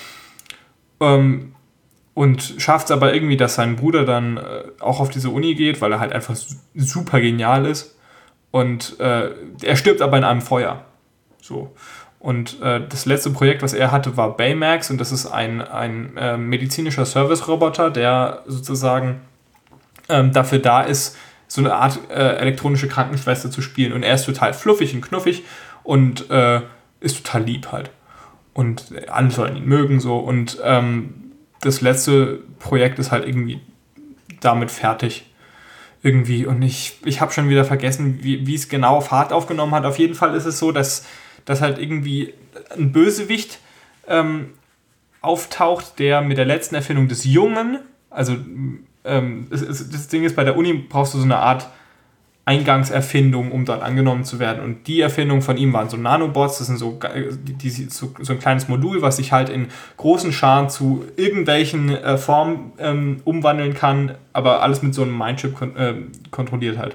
Ähm, Und schafft es aber irgendwie, dass sein Bruder dann äh, auch auf diese Uni geht, weil er halt einfach super genial ist. Und äh, er stirbt aber in einem Feuer. So. Und äh, das letzte Projekt, was er hatte, war Baymax. Und das ist ein, ein äh, medizinischer Service-Roboter, der sozusagen ähm, dafür da ist, so eine Art äh, elektronische Krankenschwester zu spielen. Und er ist total fluffig und knuffig und äh, ist total lieb halt. Und alle sollen ihn mögen so. Und ähm, das letzte Projekt ist halt irgendwie damit fertig. Irgendwie. Und ich, ich habe schon wieder vergessen, wie, wie es genau Fahrt aufgenommen hat. Auf jeden Fall ist es so, dass, dass halt irgendwie ein Bösewicht ähm, auftaucht, der mit der letzten Erfindung des Jungen, also ähm, das, das Ding ist, bei der Uni brauchst du so eine Art Eingangserfindung, um dort angenommen zu werden. Und die Erfindung von ihm waren so Nanobots, das sind so, die, die, so, so ein kleines Modul, was sich halt in großen Scharen zu irgendwelchen äh, Formen ähm, umwandeln kann, aber alles mit so einem Mindchip kon- äh, kontrolliert halt.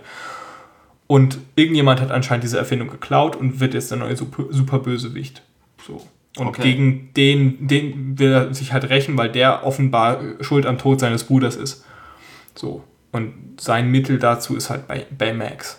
Und irgendjemand hat anscheinend diese Erfindung geklaut und wird jetzt der neue Super, Superbösewicht. So. Und okay. gegen den, den will er sich halt rächen, weil der offenbar schuld am Tod seines Bruders ist. So. Und sein Mittel dazu ist halt Bay- Baymax.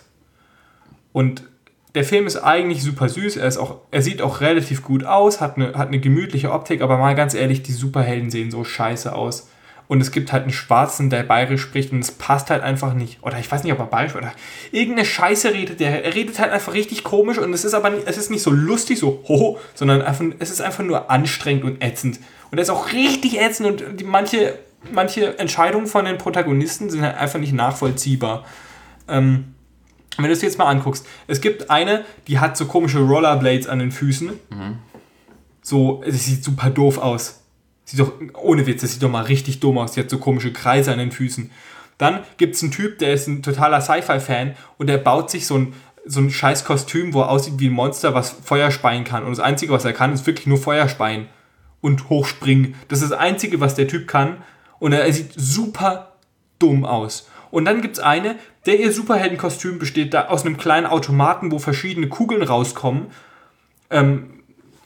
Und der Film ist eigentlich super süß. Er, ist auch, er sieht auch relativ gut aus, hat eine, hat eine gemütliche Optik, aber mal ganz ehrlich, die Superhelden sehen so scheiße aus. Und es gibt halt einen Schwarzen, der bayerisch spricht und es passt halt einfach nicht. Oder ich weiß nicht, ob er bayerisch oder irgendeine Scheiße redet. Der, er redet halt einfach richtig komisch und es ist aber nicht, es ist nicht so lustig, so hoho, sondern einfach, es ist einfach nur anstrengend und ätzend. Und er ist auch richtig ätzend und die, manche... Manche Entscheidungen von den Protagonisten sind halt einfach nicht nachvollziehbar. Ähm, wenn du es dir jetzt mal anguckst, es gibt eine, die hat so komische Rollerblades an den Füßen. Mhm. So, es sieht super doof aus. Sieht doch, ohne Witz, das sieht doch mal richtig dumm aus. Die hat so komische Kreise an den Füßen. Dann gibt es einen Typ, der ist ein totaler Sci-Fi-Fan und der baut sich so ein, so ein scheiß Kostüm, wo er aussieht wie ein Monster, was Feuer speien kann. Und das Einzige, was er kann, ist wirklich nur Feuer speien und hochspringen. Das ist das Einzige, was der Typ kann. Und er sieht super dumm aus. Und dann gibt es eine, der ihr Superheldenkostüm besteht da aus einem kleinen Automaten, wo verschiedene Kugeln rauskommen. Ähm,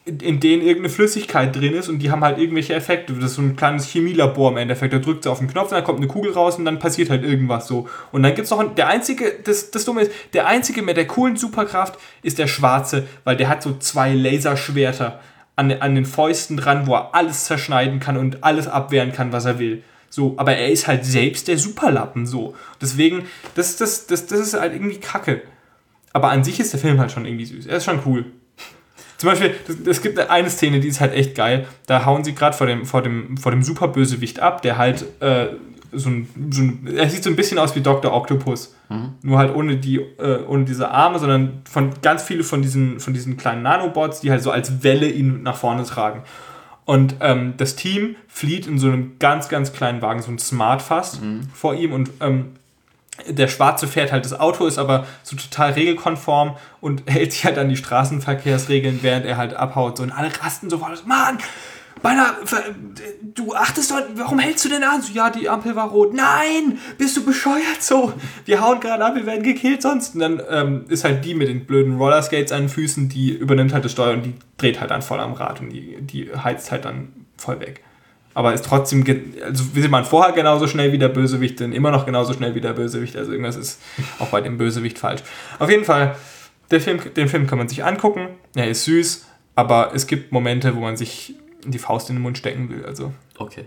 in denen irgendeine Flüssigkeit drin ist und die haben halt irgendwelche Effekte. Das ist so ein kleines Chemielabor im Endeffekt. Da drückt sie auf den Knopf, dann kommt eine Kugel raus und dann passiert halt irgendwas so. Und dann gibt es noch einen, der einzige, das, das Dumme ist, der einzige mit der coolen Superkraft ist der Schwarze, weil der hat so zwei Laserschwerter an, an den Fäusten dran, wo er alles zerschneiden kann und alles abwehren kann, was er will. So, aber er ist halt selbst der Superlappen so. Deswegen, das, das, das, das ist halt irgendwie kacke. Aber an sich ist der Film halt schon irgendwie süß. Er ist schon cool. Zum Beispiel, es gibt eine Szene, die ist halt echt geil. Da hauen sie gerade vor dem, vor, dem, vor dem Superbösewicht ab, der halt äh, so, ein, so ein... Er sieht so ein bisschen aus wie Doktor Octopus. Mhm. Nur halt ohne, die, äh, ohne diese Arme, sondern von ganz viele von diesen, von diesen kleinen Nanobots, die halt so als Welle ihn nach vorne tragen. Und ähm, das Team flieht in so einem ganz, ganz kleinen Wagen, so ein Smart fast, mhm. vor ihm und... Ähm, der Schwarze fährt halt das Auto, ist aber so total regelkonform und hält sich halt an die Straßenverkehrsregeln, während er halt abhaut. So, und alle rasten sofort. Mann, meiner, du achtest doch, warum hältst du denn an? So, ja, die Ampel war rot. Nein, bist du bescheuert so? Wir hauen gerade ab, wir werden gekillt sonst. Und dann ähm, ist halt die mit den blöden Rollerskates an den Füßen, die übernimmt halt das Steuer und die dreht halt dann voll am Rad und die, die heizt halt dann voll weg. Aber ist trotzdem, also wie sieht man vorher genauso schnell wie der Bösewicht, denn immer noch genauso schnell wie der Bösewicht. Also irgendwas ist auch bei dem Bösewicht falsch. Auf jeden Fall, der Film, den Film kann man sich angucken. Er ist süß, aber es gibt Momente, wo man sich die Faust in den Mund stecken will. Also, okay.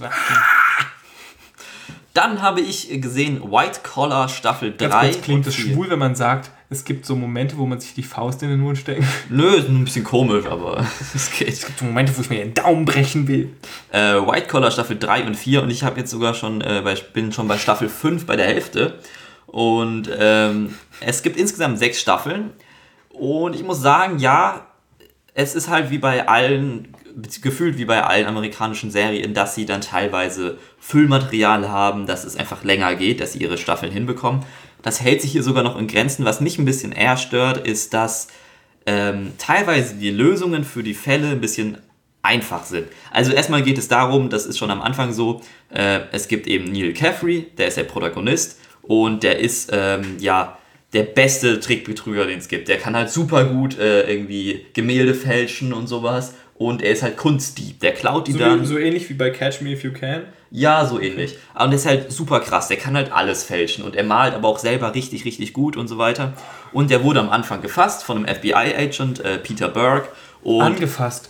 Dann habe ich gesehen White Collar Staffel drei. Ganz kurz, klingt es schwul, wenn man sagt, es gibt so Momente, wo man sich die Faust in den Mund steckt? Nö, ist ein bisschen komisch, aber es geht. Es gibt so Momente, wo ich mir den Daumen brechen will. Äh, White Collar Staffel drei und vier und ich habe jetzt sogar schon, äh, bei, bin schon bei Staffel fünf bei der Hälfte. Und ähm, es gibt insgesamt sechs Staffeln. Und ich muss sagen, ja, es ist halt wie bei allen, gefühlt wie bei allen amerikanischen Serien, dass sie dann teilweise Füllmaterial haben, dass es einfach länger geht, dass sie ihre Staffeln hinbekommen. Das hält sich hier sogar noch in Grenzen. Was mich ein bisschen eher stört, ist, dass ähm, teilweise die Lösungen für die Fälle ein bisschen einfach sind. Also erstmal geht es darum, das ist schon am Anfang so, äh, es gibt eben Neil Caffrey, der ist der Protagonist und der ist, ähm, ja, der beste Trickbetrüger, den es gibt. Der kann halt super gut äh, irgendwie Gemälde fälschen und sowas. Und er ist halt Kunstdieb. Der klaut die so dann. Wie, so ähnlich wie bei Catch Me If You Can? Ja, so ähnlich. Und der ist halt super krass. Der kann halt alles fälschen. Und er malt aber auch selber richtig, richtig gut und so weiter. Und der wurde am Anfang gefasst von einem F B I-Agent, äh, Peter Burke. Und Angefasst.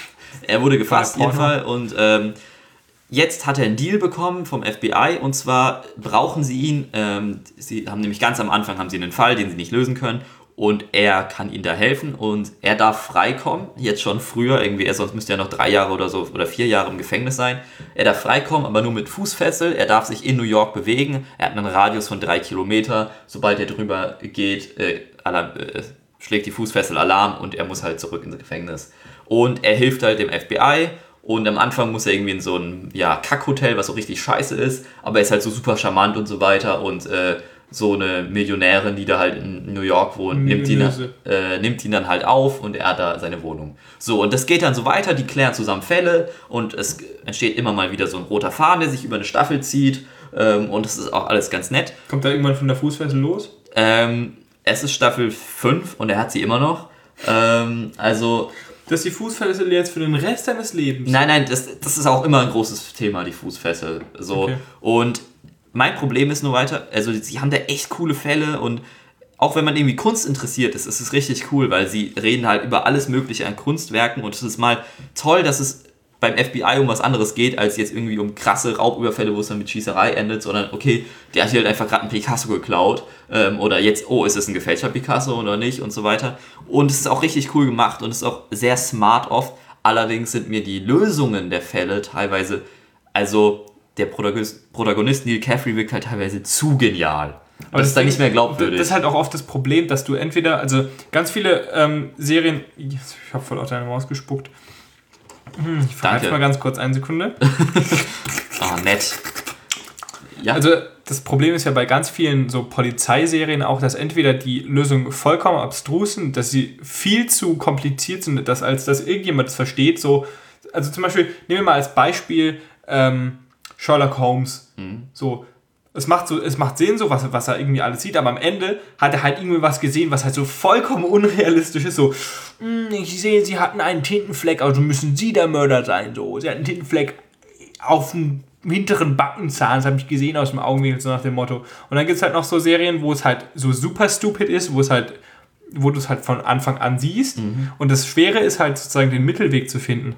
Er wurde gefasst, auf jeden Fall. Und ähm, jetzt hat er einen Deal bekommen vom F B I. Und zwar brauchen sie ihn. Ähm, sie haben nämlich ganz am Anfang haben sie einen Fall, den sie nicht lösen können. Und er kann ihnen da helfen und er darf freikommen, jetzt schon früher, irgendwie, er sonst müsste er noch drei Jahre oder so oder vier Jahre im Gefängnis sein. Er darf freikommen, aber nur mit Fußfessel, er darf sich in New York bewegen, er hat einen Radius von drei Kilometer, sobald er drüber geht, äh, Alarm, äh, schlägt die Fußfessel Alarm und er muss halt zurück ins Gefängnis. Und er hilft halt dem F B I und am Anfang muss er irgendwie in so ein ja, Kackhotel, was so richtig scheiße ist, aber er ist halt so super charmant und so weiter und äh, so eine Millionärin, die da halt in New York wohnt, nimmt ihn, äh, nimmt ihn dann halt auf und er hat da seine Wohnung. So, und das geht dann so weiter, die klären zusammen Fälle und es entsteht immer mal wieder so ein roter Faden, der sich über eine Staffel zieht ähm, und das ist auch alles ganz nett. Kommt da irgendwann von der Fußfessel los? Ähm, es ist Staffel fünf und er hat sie immer noch. Ähm, also... Dass die Fußfessel jetzt für den Rest deines Lebens... Nein, nein, das, das ist auch immer ein großes Thema, die Fußfessel. So. Okay. Und mein Problem ist nur weiter, also sie haben da echt coole Fälle und auch wenn man irgendwie Kunst interessiert ist, ist es richtig cool, weil sie reden halt über alles Mögliche an Kunstwerken und es ist mal toll, dass es beim F B I um was anderes geht, als jetzt irgendwie um krasse Raubüberfälle, wo es dann mit Schießerei endet, sondern okay, der hat hier halt einfach gerade einen Picasso geklaut ähm, oder jetzt, oh, ist es ein gefälschter Picasso oder nicht und so weiter. Und es ist auch richtig cool gemacht und es ist auch sehr smart oft, allerdings sind mir die Lösungen der Fälle teilweise, also... der Protagonist Neil Caffrey wirkt halt teilweise zu genial. Aber das ist dann nicht mehr glaubwürdig. Das ist halt auch oft das Problem, dass du entweder, also ganz viele ähm, Serien, ich habe voll auf deine Maus gespuckt. Ich verhalte mal ganz kurz, eine Sekunde. Ah, oh, nett. Ja. Also das Problem ist ja bei ganz vielen so Polizeiserien auch, dass entweder die Lösungen vollkommen abstrus sind, dass sie viel zu kompliziert sind, dass, als dass irgendjemand das versteht. So, also zum Beispiel, nehmen wir mal als Beispiel ähm, Sherlock Holmes. Mhm. So, es macht so, es macht Sinn, so was, was er irgendwie alles sieht, aber am Ende hat er halt irgendwie was gesehen, was halt so vollkommen unrealistisch ist, so, ich sehe, sie hatten einen Tintenfleck, also müssen sie der Mörder sein, so, sie hatten einen Tintenfleck auf dem hinteren Backenzahn, das habe ich gesehen aus dem Augenwinkel, so nach dem Motto. Und dann gibt es halt noch so Serien, wo es halt so super stupid ist, wo es halt, wo du es halt von Anfang an siehst. Mhm. Und das Schwere ist halt sozusagen den Mittelweg zu finden.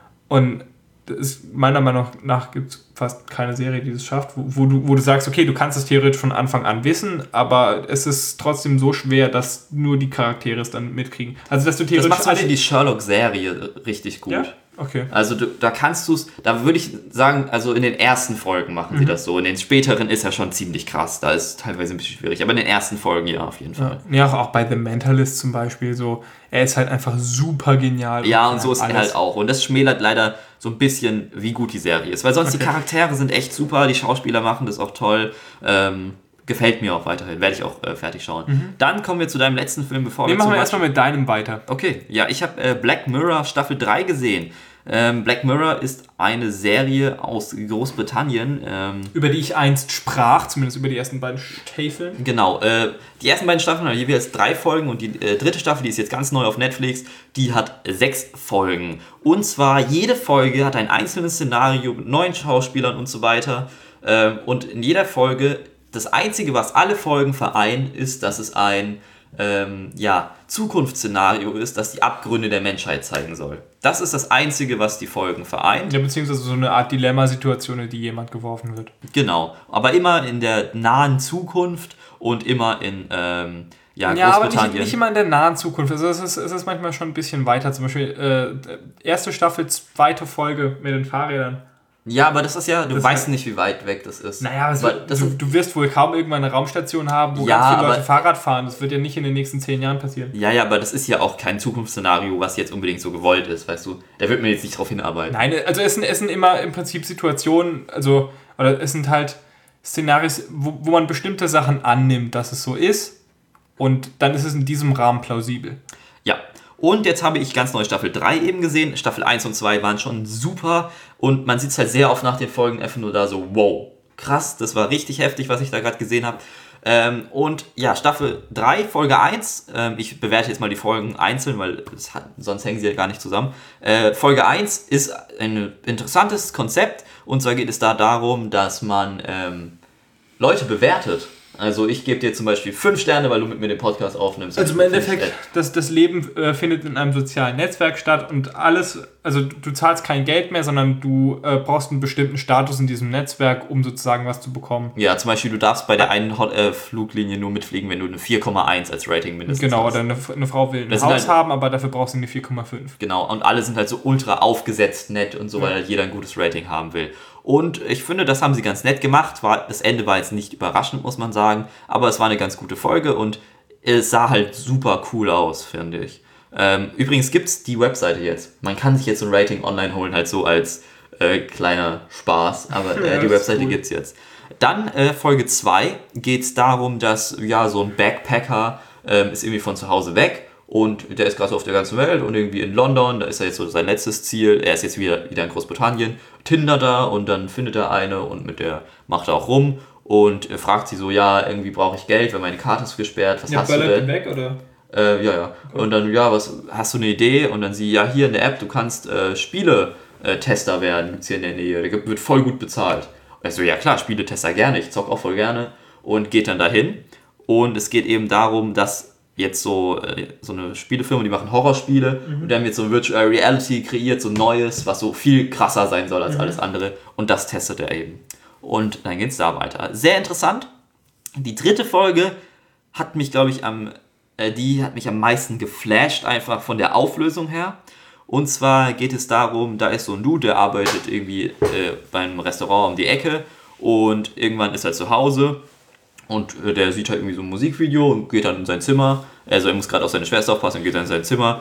Und das ist, meiner Meinung nach gibt es fast keine Serie, die das schafft, wo, wo, du, wo du sagst, okay, du kannst es theoretisch von Anfang an wissen, aber es ist trotzdem so schwer, dass nur die Charaktere es dann mitkriegen. Also, dass du theoretisch... Das macht zum Beispiel die Sherlock-Serie richtig gut. Ja? Okay. Also du, da kannst du es, da würde ich sagen, also in den ersten Folgen machen mhm. sie das so. In den späteren ist ja schon ziemlich krass. Da ist teilweise ein bisschen schwierig. Aber in den ersten Folgen ja, auf jeden Fall. Ja, ja auch bei The Mentalist zum Beispiel so. Er ist halt einfach super genial. Ja, und, und so ist alles. Er halt auch. Und das schmälert leider so ein bisschen, wie gut die Serie ist. Weil sonst okay. die Charaktere sind echt super. Die Schauspieler machen das auch toll. Ähm, Gefällt mir auch weiterhin, werde ich auch äh, fertig schauen. Mhm. Dann kommen wir zu deinem letzten Film, bevor wir... wir machen wir erstmal mit deinem weiter. Okay, ja, ich habe äh, Black Mirror Staffel drei gesehen. Ähm, Black Mirror ist eine Serie aus Großbritannien. Ähm, über die ich einst sprach, zumindest über die ersten beiden Staffeln. Genau, äh, die ersten beiden Staffeln haben jeweils drei Folgen und die äh, dritte Staffel, die ist jetzt ganz neu auf Netflix, die hat sechs Folgen. Und zwar jede Folge hat ein einzelnes Szenario mit neuen Schauspielern und so weiter. Ähm, und in jeder Folge... Das Einzige, was alle Folgen vereint, ist, dass es ein ähm, ja, Zukunftsszenario ist, das die Abgründe der Menschheit zeigen soll. Das ist das Einzige, was die Folgen vereint. Ja, beziehungsweise so eine Art Dilemmasituation, in die jemand geworfen wird. Genau, aber immer in der nahen Zukunft und immer in ähm, ja, ja, Großbritannien. aber nicht, nicht immer in der nahen Zukunft. Also es ist, es ist manchmal schon ein bisschen weiter. Zum Beispiel äh, erste Staffel, zweite Folge mit den Fahrrädern. Ja, aber das ist ja, du das weißt nicht, wie weit weg das ist. Naja, also das du, du wirst wohl kaum irgendwann eine Raumstation haben, wo ja, ganz viele Leute aber, Fahrrad fahren. Das wird ja nicht in den nächsten zehn Jahren passieren. Ja, ja, aber das ist ja auch kein Zukunftsszenario, was jetzt unbedingt so gewollt ist, weißt du. Da wird man jetzt nicht drauf hinarbeiten. Nein, also es sind, es sind immer im Prinzip Situationen, also, oder es sind halt Szenarien, wo, wo man bestimmte Sachen annimmt, dass es so ist. Und dann ist es in diesem Rahmen plausibel. Ja. Und jetzt habe ich ganz neue Staffel drei eben gesehen. Staffel eins und zwei waren schon super. Und man sitzt halt sehr oft nach den Folgen einfach nur da so, wow, krass, das war richtig heftig, was ich da gerade gesehen habe. Ähm, und ja, Staffel drei, Folge eins, ähm, ich bewerte jetzt mal die Folgen einzeln, weil es hat, sonst hängen sie ja gar nicht zusammen. Äh, Folge eins ist ein interessantes Konzept. Und zwar geht es da darum, dass man ähm, Leute bewertet. Also ich gebe dir zum Beispiel fünf Sterne, weil du mit mir den Podcast aufnimmst. Also im Endeffekt, das, das Leben äh, findet in einem sozialen Netzwerk statt und alles, also du zahlst kein Geld mehr, sondern du äh, brauchst einen bestimmten Status in diesem Netzwerk, um sozusagen was zu bekommen. Ja, zum Beispiel du darfst bei der einen Hot, äh, Fluglinie nur mitfliegen, wenn du eine vier Komma eins als Rating mindestens genau, hast. Genau, oder eine, eine Frau will ein das Haus halt, haben, aber dafür brauchst du eine vier Komma fünf. Genau, und alle sind halt so ultra aufgesetzt nett und so, ja. Weil halt jeder ein gutes Rating haben will. Und ich finde, das haben sie ganz nett gemacht. War, das Ende war jetzt nicht überraschend, muss man sagen. Aber es war eine ganz gute Folge und es sah halt super cool aus, finde ich. Ähm, übrigens gibt es die Webseite jetzt. Man kann sich jetzt so ein Rating online holen, halt so als äh, kleiner Spaß. Aber äh, die Webseite cool. Gibt es jetzt. Dann äh, Folge zwei geht es darum, dass ja so ein Backpacker äh, ist irgendwie von zu Hause weg. Und der ist gerade so auf der ganzen Welt und irgendwie in London, da ist er jetzt so sein letztes Ziel. Er ist jetzt wieder, wieder in Großbritannien, Tinder da und dann findet er eine und mit der macht er auch rum und fragt sie so, ja, irgendwie brauche ich Geld, weil meine Karte ist gesperrt, was ja, hast du denn? Weg, oder? Äh, ja, ja. Und dann, ja, was, hast du eine Idee? Und dann sie, ja, hier in der App, du kannst äh, Spiele-Tester werden, gibt's hier in der Nähe, der wird voll gut bezahlt. Und ich so, ja klar, Spiele-Tester gerne, ich zock auch voll gerne und geht dann dahin. Und es geht eben darum, dass jetzt so, so eine Spielefirma, die machen Horrorspiele mhm. und die haben jetzt so Virtual Reality kreiert, so Neues, was so viel krasser sein soll als mhm. alles andere und das testet er eben. Und dann geht es da weiter. Sehr interessant. Die dritte Folge hat mich, glaube ich, am, äh, die hat mich am meisten geflasht, einfach von der Auflösung her. Und zwar geht es darum, da ist so ein Dude, der arbeitet irgendwie äh, beim Restaurant um die Ecke und irgendwann ist er zu Hause. Und der sieht halt irgendwie so ein Musikvideo und geht dann in sein Zimmer. Also er muss gerade auf seine Schwester aufpassen und geht dann in sein Zimmer.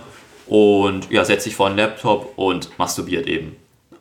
Und ja, setzt sich vor einen Laptop und masturbiert eben.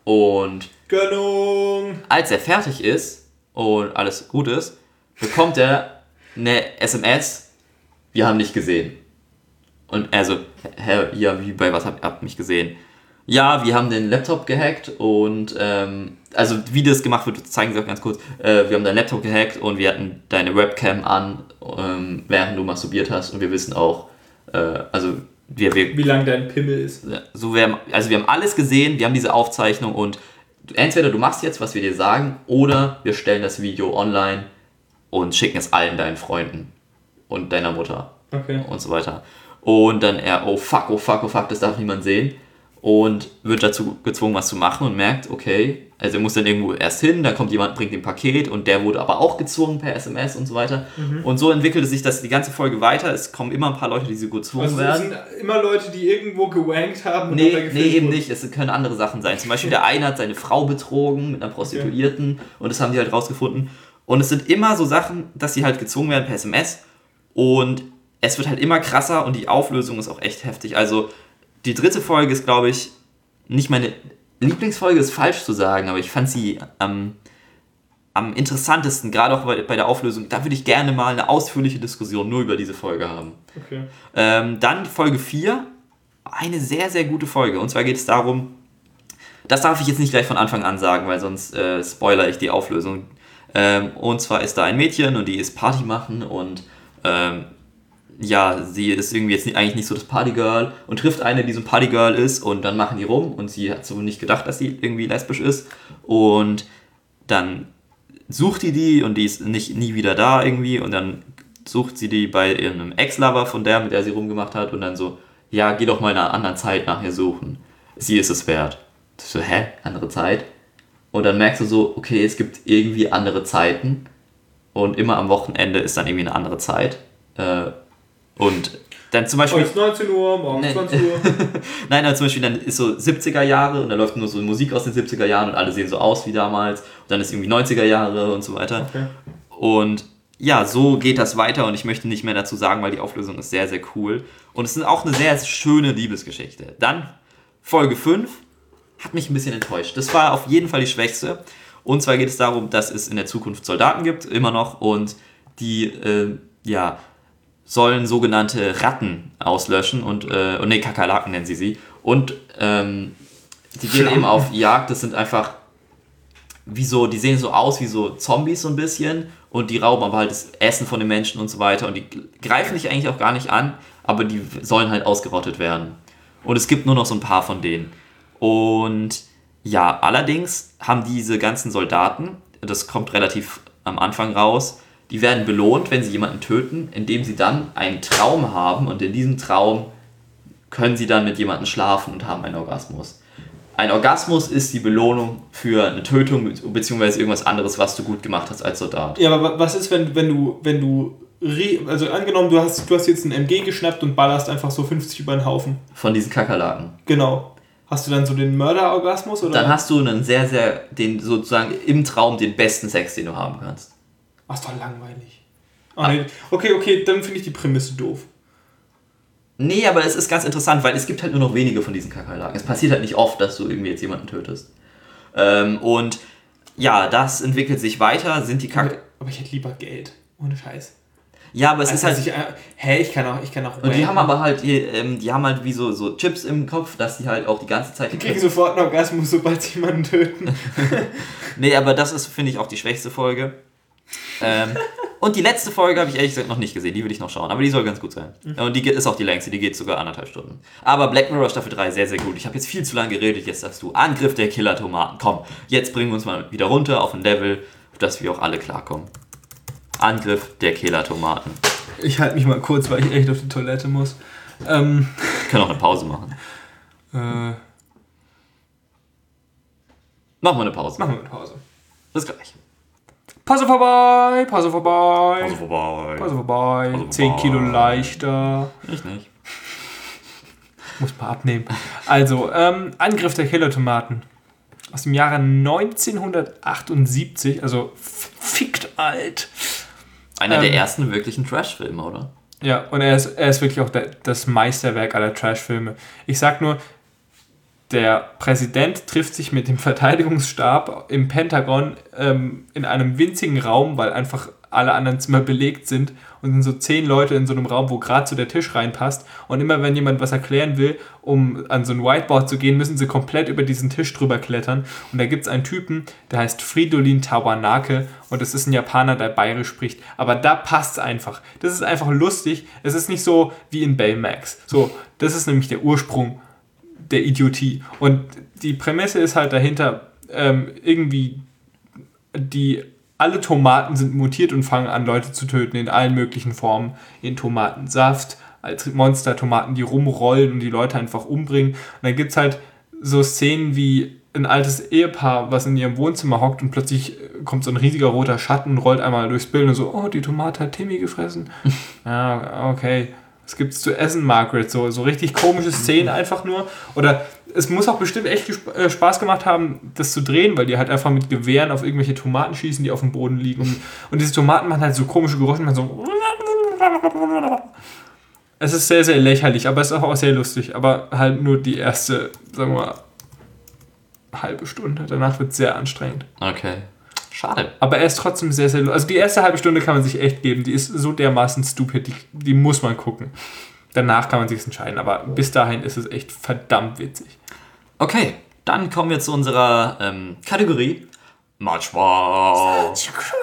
Und Gönnung! Als er fertig ist und alles gut ist, bekommt er eine S M S, wir haben dich gesehen. Und also, hä, ja, wie bei was habt ihr mich gesehen? Ja, wir haben den Laptop gehackt und, ähm, also wie das gemacht wird, zeigen sie auch ganz kurz. Äh, wir haben deinen Laptop gehackt und wir hatten deine Webcam an, ähm, während du masturbiert hast und wir wissen auch, äh, also wir, wir... Wie lang dein Pimmel ist. So, wir haben, also wir haben alles gesehen, wir haben diese Aufzeichnung und entweder du machst jetzt, was wir dir sagen, oder wir stellen das Video online und schicken es allen deinen Freunden und deiner Mutter okay. und so weiter. Und dann er, oh fuck, oh fuck, oh fuck, das darf niemand sehen. Und wird dazu gezwungen, was zu machen und merkt, okay, also er muss dann irgendwo erst hin, dann kommt jemand, bringt ein Paket und der wurde aber auch gezwungen per S M S und so weiter. Mhm. Und so entwickelte sich das die ganze Folge weiter. Es kommen immer ein paar Leute, die so gezwungen also werden. Es sind immer Leute, die irgendwo gewankt haben. Und nee, nee, eben wurden. Nicht. Es können andere Sachen sein. Zum Beispiel der eine hat seine Frau betrogen mit einer Prostituierten okay. und das haben die halt rausgefunden. Und es sind immer so Sachen, dass sie halt gezwungen werden per S M S und es wird halt immer krasser und die Auflösung ist auch echt heftig. Also die dritte Folge ist, glaube ich, nicht meine Lieblingsfolge, ist falsch zu sagen, aber ich fand sie am, am interessantesten, gerade auch bei, bei der Auflösung. Da würde ich gerne mal eine ausführliche Diskussion nur über diese Folge haben. Okay. Ähm, dann Folge vier, eine sehr, sehr gute Folge. Und zwar geht es darum, das darf ich jetzt nicht gleich von Anfang an sagen, weil sonst äh, spoilere ich die Auflösung. Ähm, und zwar ist da ein Mädchen und die ist Party machen und ähm, ja, sie ist irgendwie jetzt nicht, eigentlich nicht so das Partygirl und trifft eine, die so ein Partygirl ist und dann machen die rum und sie hat so nicht gedacht, dass sie irgendwie lesbisch ist und dann sucht die die und die ist nicht, nie wieder da irgendwie und dann sucht sie die bei einem Ex-Lover von der, mit der sie rumgemacht hat und dann so, ja, geh doch mal in einer anderen Zeit nach ihr suchen. Sie ist es wert. So, hä? Andere Zeit? Und dann merkst du so, okay, es gibt irgendwie andere Zeiten und immer am Wochenende ist dann irgendwie eine andere Zeit. Äh, Und dann zum Beispiel... Heute ist neunzehn Uhr, morgen nein, zwanzig Uhr. Nein, aber zum Beispiel dann ist so siebziger Jahre und da läuft nur so Musik aus den siebziger Jahren und alle sehen so aus wie damals. Und dann ist irgendwie neunziger Jahre und so weiter. Okay. Und ja, so geht das weiter und ich möchte nicht mehr dazu sagen, weil die Auflösung ist sehr, sehr cool. Und es ist auch eine sehr schöne Liebesgeschichte. Dann Folge fünf hat mich ein bisschen enttäuscht. Das war auf jeden Fall die schwächste. Und zwar geht es darum, dass es in der Zukunft Soldaten gibt, immer noch. Und die, äh, ja... sollen sogenannte Ratten auslöschen und, äh, und ne, Kakerlaken nennen sie sie. Und ähm, die gehen eben auf Jagd, das sind einfach wie so, die sehen so aus wie so Zombies so ein bisschen und die rauben aber halt das Essen von den Menschen und so weiter und die greifen dich eigentlich auch gar nicht an, aber die sollen halt ausgerottet werden. Und es gibt nur noch so ein paar von denen. Und ja, allerdings haben diese ganzen Soldaten, das kommt relativ am Anfang raus, die werden belohnt, wenn sie jemanden töten, indem sie dann einen Traum haben und in diesem Traum können sie dann mit jemandem schlafen und haben einen Orgasmus. Ein Orgasmus ist die Belohnung für eine Tötung bzw. irgendwas anderes, was du gut gemacht hast als Soldat. Ja, aber was ist, wenn, wenn du, wenn du, also angenommen, du hast, du hast jetzt einen M G geschnappt und ballerst einfach so fünfzig über den Haufen. Von diesen Kakerlaken. Genau. Hast du dann so den Mörderorgasmus? Oder? Dann hast du einen sehr, sehr, den sozusagen im Traum den besten Sex, den du haben kannst. Ach, ist doch langweilig. Oh, nee. Okay, okay, dann finde ich die Prämisse doof. Nee, aber es ist ganz interessant, weil es gibt halt nur noch wenige von diesen Kakerlaken. Es passiert halt nicht oft, dass du irgendwie jetzt jemanden tötest. Ähm, und ja, das entwickelt sich weiter, sind die Kakerlaken... Aber, aber ich hätte lieber Geld. Ohne Scheiß. Ja, aber es also ist halt... Ich, äh, hä, ich kann auch... Ich kann auch und die haben aber halt, die, ähm, die haben halt wie so, so Chips im Kopf, dass die halt auch die ganze Zeit... Die kriegen sofort einen Orgasmus, sobald sie jemanden töten. Nee, aber das ist, finde ich, auch die schwächste Folge. ähm, und die letzte Folge habe ich ehrlich gesagt noch nicht gesehen, die will ich noch schauen, aber die soll ganz gut sein. Mhm. Und die ist auch die längste, die geht sogar anderthalb Stunden. Aber Black Mirror Staffel drei sehr, sehr gut. Ich habe jetzt viel zu lange geredet, jetzt sagst du Angriff der Killer-Tomaten. Komm, jetzt bringen wir uns mal wieder runter auf ein Level, auf das wir auch alle klarkommen. Angriff der Killer-Tomaten. Ich halte mich mal kurz, weil ich echt auf die Toilette muss. Ähm, wir können auch eine Pause machen. Äh, machen wir eine Pause. Machen wir eine Pause. Bis gleich. Pause vorbei, Pause vorbei. Pause vorbei. Pause vorbei. Pause zehn vorbei. Kilo leichter. Ich nicht. Muss mal abnehmen. Also, ähm, Angriff der Killer-Tomaten. Aus dem Jahre neunzehnhundertachtundsiebzig, also fickt alt. Einer ähm, der ersten wirklichen Trash-Filme, oder? Ja, und er ist, er ist wirklich auch der, das Meisterwerk aller Trash-Filme. Ich sag nur, der Präsident trifft sich mit dem Verteidigungsstab im Pentagon ähm, in einem winzigen Raum, weil einfach alle anderen Zimmer belegt sind und sind so zehn Leute in so einem Raum, wo gerade so der Tisch reinpasst und immer wenn jemand was erklären will, um an so ein Whiteboard zu gehen, müssen sie komplett über diesen Tisch drüber klettern und da gibt es einen Typen, der heißt Fridolin Tawanake und das ist ein Japaner, der bayerisch spricht, aber da passt es einfach. Das ist einfach lustig, es ist nicht so wie in Baymax. So, das ist nämlich der Ursprung der Idiotie und die Prämisse ist halt dahinter, ähm, irgendwie die alle Tomaten sind mutiert und fangen an, Leute zu töten in allen möglichen Formen. In Tomatensaft, als Monster-Tomaten, die rumrollen und die Leute einfach umbringen. Und dann gibt es halt so Szenen wie ein altes Ehepaar, was in ihrem Wohnzimmer hockt und plötzlich kommt so ein riesiger roter Schatten und rollt einmal durchs Bild und so, oh, die Tomate hat Timmy gefressen. Ja, okay. Was gibt's zu essen, Margaret? So, so richtig komische Szenen einfach nur. Oder es muss auch bestimmt echt gesp- äh, Spaß gemacht haben, das zu drehen, weil die halt einfach mit Gewehren auf irgendwelche Tomaten schießen, die auf dem Boden liegen. Und, und diese Tomaten machen halt so komische Geräusche, man so. Es ist sehr, sehr lächerlich, aber es ist auch sehr lustig. Aber halt nur die erste, sagen wir mal, halbe Stunde. Danach wird es sehr anstrengend. Okay. Schade. Aber er ist trotzdem sehr, sehr lustig. Also die erste halbe Stunde kann man sich echt geben. Die ist so dermaßen stupid, die, die muss man gucken. Danach kann man sich entscheiden, aber bis dahin ist es echt verdammt witzig. Okay, dann kommen wir zu unserer ähm, Kategorie Much Wow.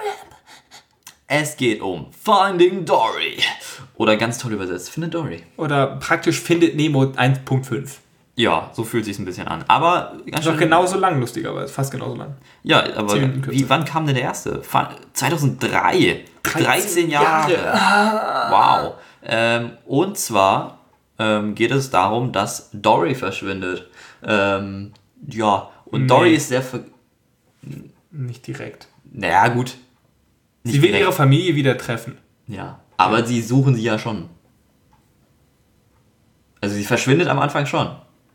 Es geht um Finding Dory. Oder ganz toll übersetzt, Finde Dory. Oder praktisch Findet Nemo eins Punkt fünf. Ja, so fühlt sich ein bisschen an. Aber ganz schön. Doch genauso lang, lustigerweise. Fast genauso lang. Ja, aber wie, wann kam denn der erste? zweitausenddrei. dreizehn Jahre. Jahre. Wow. Ähm, und zwar ähm, geht es darum, dass Dory verschwindet. Ähm, ja, und nee. Dory ist sehr... Ver- Nicht direkt. Naja, gut. Nicht sie will direkt. Ihre Familie wieder treffen. Ja, aber ja. Sie suchen sie ja schon. Also sie verschwindet am Anfang schon.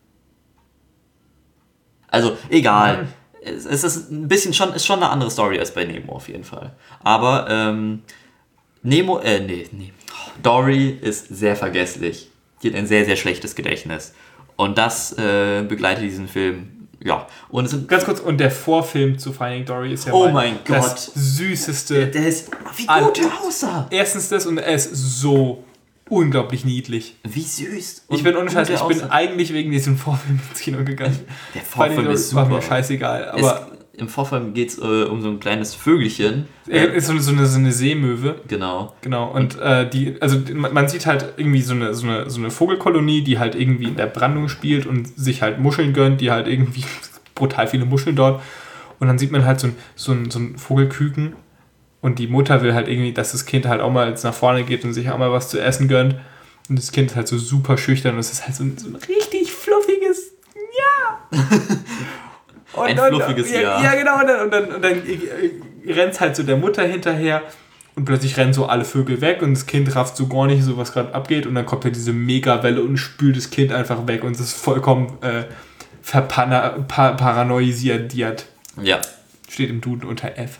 Also, egal. Mhm. Es, es ist ein bisschen schon, ist schon eine andere Story als bei Nemo auf jeden Fall. Aber ähm, Nemo, äh, nee, nee. Dory ist sehr vergesslich. Die hat ein sehr, sehr schlechtes Gedächtnis. Und das äh, begleitet diesen Film. Ja. Und es ganz kurz, und der Vorfilm zu Finding Dory ist ja oh mein Gott. Das süßeste. Der, der ist, wie gut der aussah. Erstens das und er ist so unglaublich niedlich. Wie süß. Ich bin ohne Scheiß, ich bin eigentlich wegen diesem Vorfilm ins Kino gegangen. Der Vorfilm ist super. War mir scheißegal. Aber es, im Vorfilm geht es äh, um so ein kleines Vögelchen. Er ist so, so, eine, so eine Seemöwe. Genau. Genau. Und äh, die, also man sieht halt irgendwie so eine, so, eine, so eine Vogelkolonie, die halt irgendwie in der Brandung spielt und sich halt Muscheln gönnt, die halt irgendwie brutal viele Muscheln dort. Und dann sieht man halt so ein, so ein, so ein Vogelküken. Und die Mutter will halt irgendwie, dass das Kind halt auch mal jetzt nach vorne geht und sich auch mal was zu essen gönnt. Und das Kind ist halt so super schüchtern und es ist halt so ein, so ein richtig fluffiges Ja. Und ein dann, fluffiges ja, Ja. Ja, genau. Und dann, und dann, und dann rennt es halt so der Mutter hinterher und plötzlich rennen so alle Vögel weg und das Kind rafft so gar nicht so, was gerade abgeht. Und dann kommt halt diese Megawelle und spült das Kind einfach weg und es ist vollkommen äh, verpana- pa- paranoisiert. Ja. Steht im Duden unter F.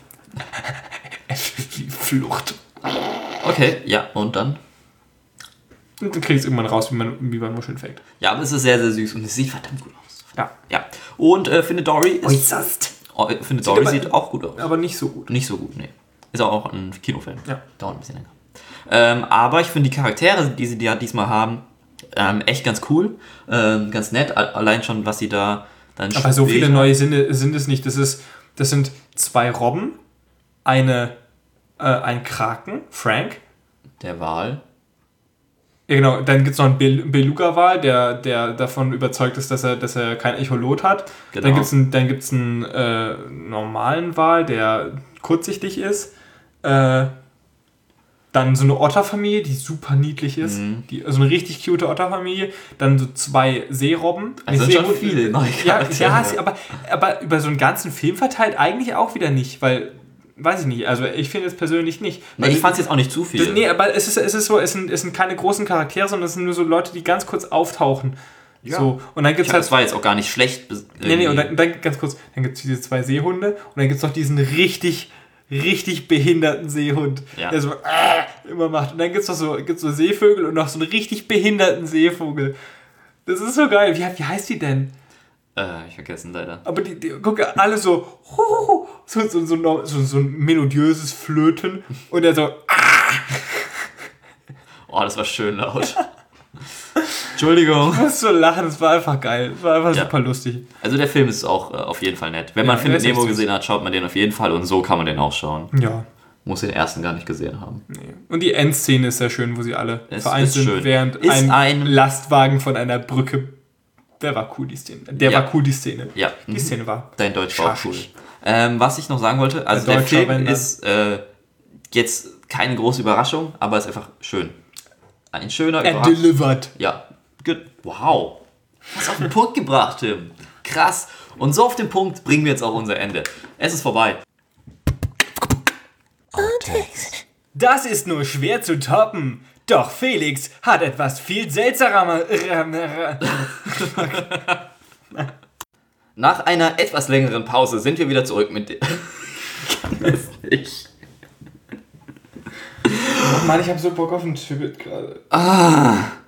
F wie Flucht. Okay, ja, und dann? Und du kriegst irgendwann raus, wie man, wie man Muscheln fängt. Ja, aber es ist sehr, sehr süß und es sieht verdammt gut aus. Ja. Ja. Und äh, Finde Dory ist... Äußerst. Oh, Finde Dory sieht, sieht auch gut aus. Aber nicht so gut. Nicht so gut, nee. Ist auch ein Kinofilm. Ja. Dauert ein bisschen länger. Ähm, aber ich finde die Charaktere, die sie ja diesmal haben, ähm, echt ganz cool. Ähm, ganz nett. Allein schon, was sie da dann Aber so viele neue Sinne sind es nicht. Das ist, das sind zwei Robben, eine, äh, ein Kraken, Frank. Der Wal. Ja, genau. Dann gibt es noch einen Bel- Beluga-Wal, der, der davon überzeugt ist, dass er, dass er kein Echolot hat. Genau. Dann gibt es einen, dann gibt's einen äh, normalen Wal, der kurzsichtig ist. Äh, dann so eine Otterfamilie, die super niedlich ist. Mhm. Die, also eine richtig cute Otterfamilie. Dann so zwei Seerobben. Also sind schon viele neue Charaktere. Ja, ja, aber, aber über so einen ganzen Film verteilt eigentlich auch wieder nicht, weil, weiß ich nicht, also ich finde es persönlich nicht. Nee, ich fand es jetzt auch nicht zu viel. Das, nee, aber es ist, es ist so, es sind, es sind keine großen Charaktere, sondern es sind nur so Leute, die ganz kurz auftauchen. Ja. So. Und dann gibt's ich halt, das war jetzt auch gar nicht schlecht. Nee, nee, und dann, dann ganz kurz, dann gibt es diese zwei Seehunde und dann gibt es noch diesen richtig... richtig behinderten Seehund, ja. der so äh, immer macht. Und dann gibt es noch so, gibt's so Seevögel und noch so einen richtig behinderten Seevogel. Das ist so geil. Wie, wie heißt die denn? Äh, ich vergessen leider. Aber die, die guck, alle so, so, so, so, so, so ein melodiöses Flöten und er so, oh, das war schön laut. Entschuldigung. Ich muss so lachen, das war einfach geil. Das war einfach ja. super lustig. Also der Film ist auch äh, auf jeden Fall nett. Wenn man ja, Findet Nemo gesehen hat, schaut man den auf jeden Fall und so kann man den auch schauen. Ja. Muss den ersten gar nicht gesehen haben. Nee. Und die Endszene ist sehr schön, wo sie alle es vereint sind, schön. während ist ein, ein Lastwagen von einer Brücke. Der war cool, die Szene. Der ja. war cool, die Szene. Ja. Die Szene war. Dein Deutsch war auch cool. Ähm, was ich noch sagen wollte, also der, der Film Wender. ist äh, jetzt keine große Überraschung, aber ist einfach schön. Ein schöner Er delivered. Ja. Good. Wow. Hast auf den Punkt gebracht, Tim. Krass. Und so auf den Punkt bringen wir jetzt auch unser Ende. Es ist vorbei. Das ist nur schwer zu toppen. Doch Felix hat etwas viel seltsamer. Nach einer etwas längeren Pause sind wir wieder zurück mit dem. Ich kann das nicht. Oh Mann, ich hab so Bock auf einen Tibbet gerade. Ah.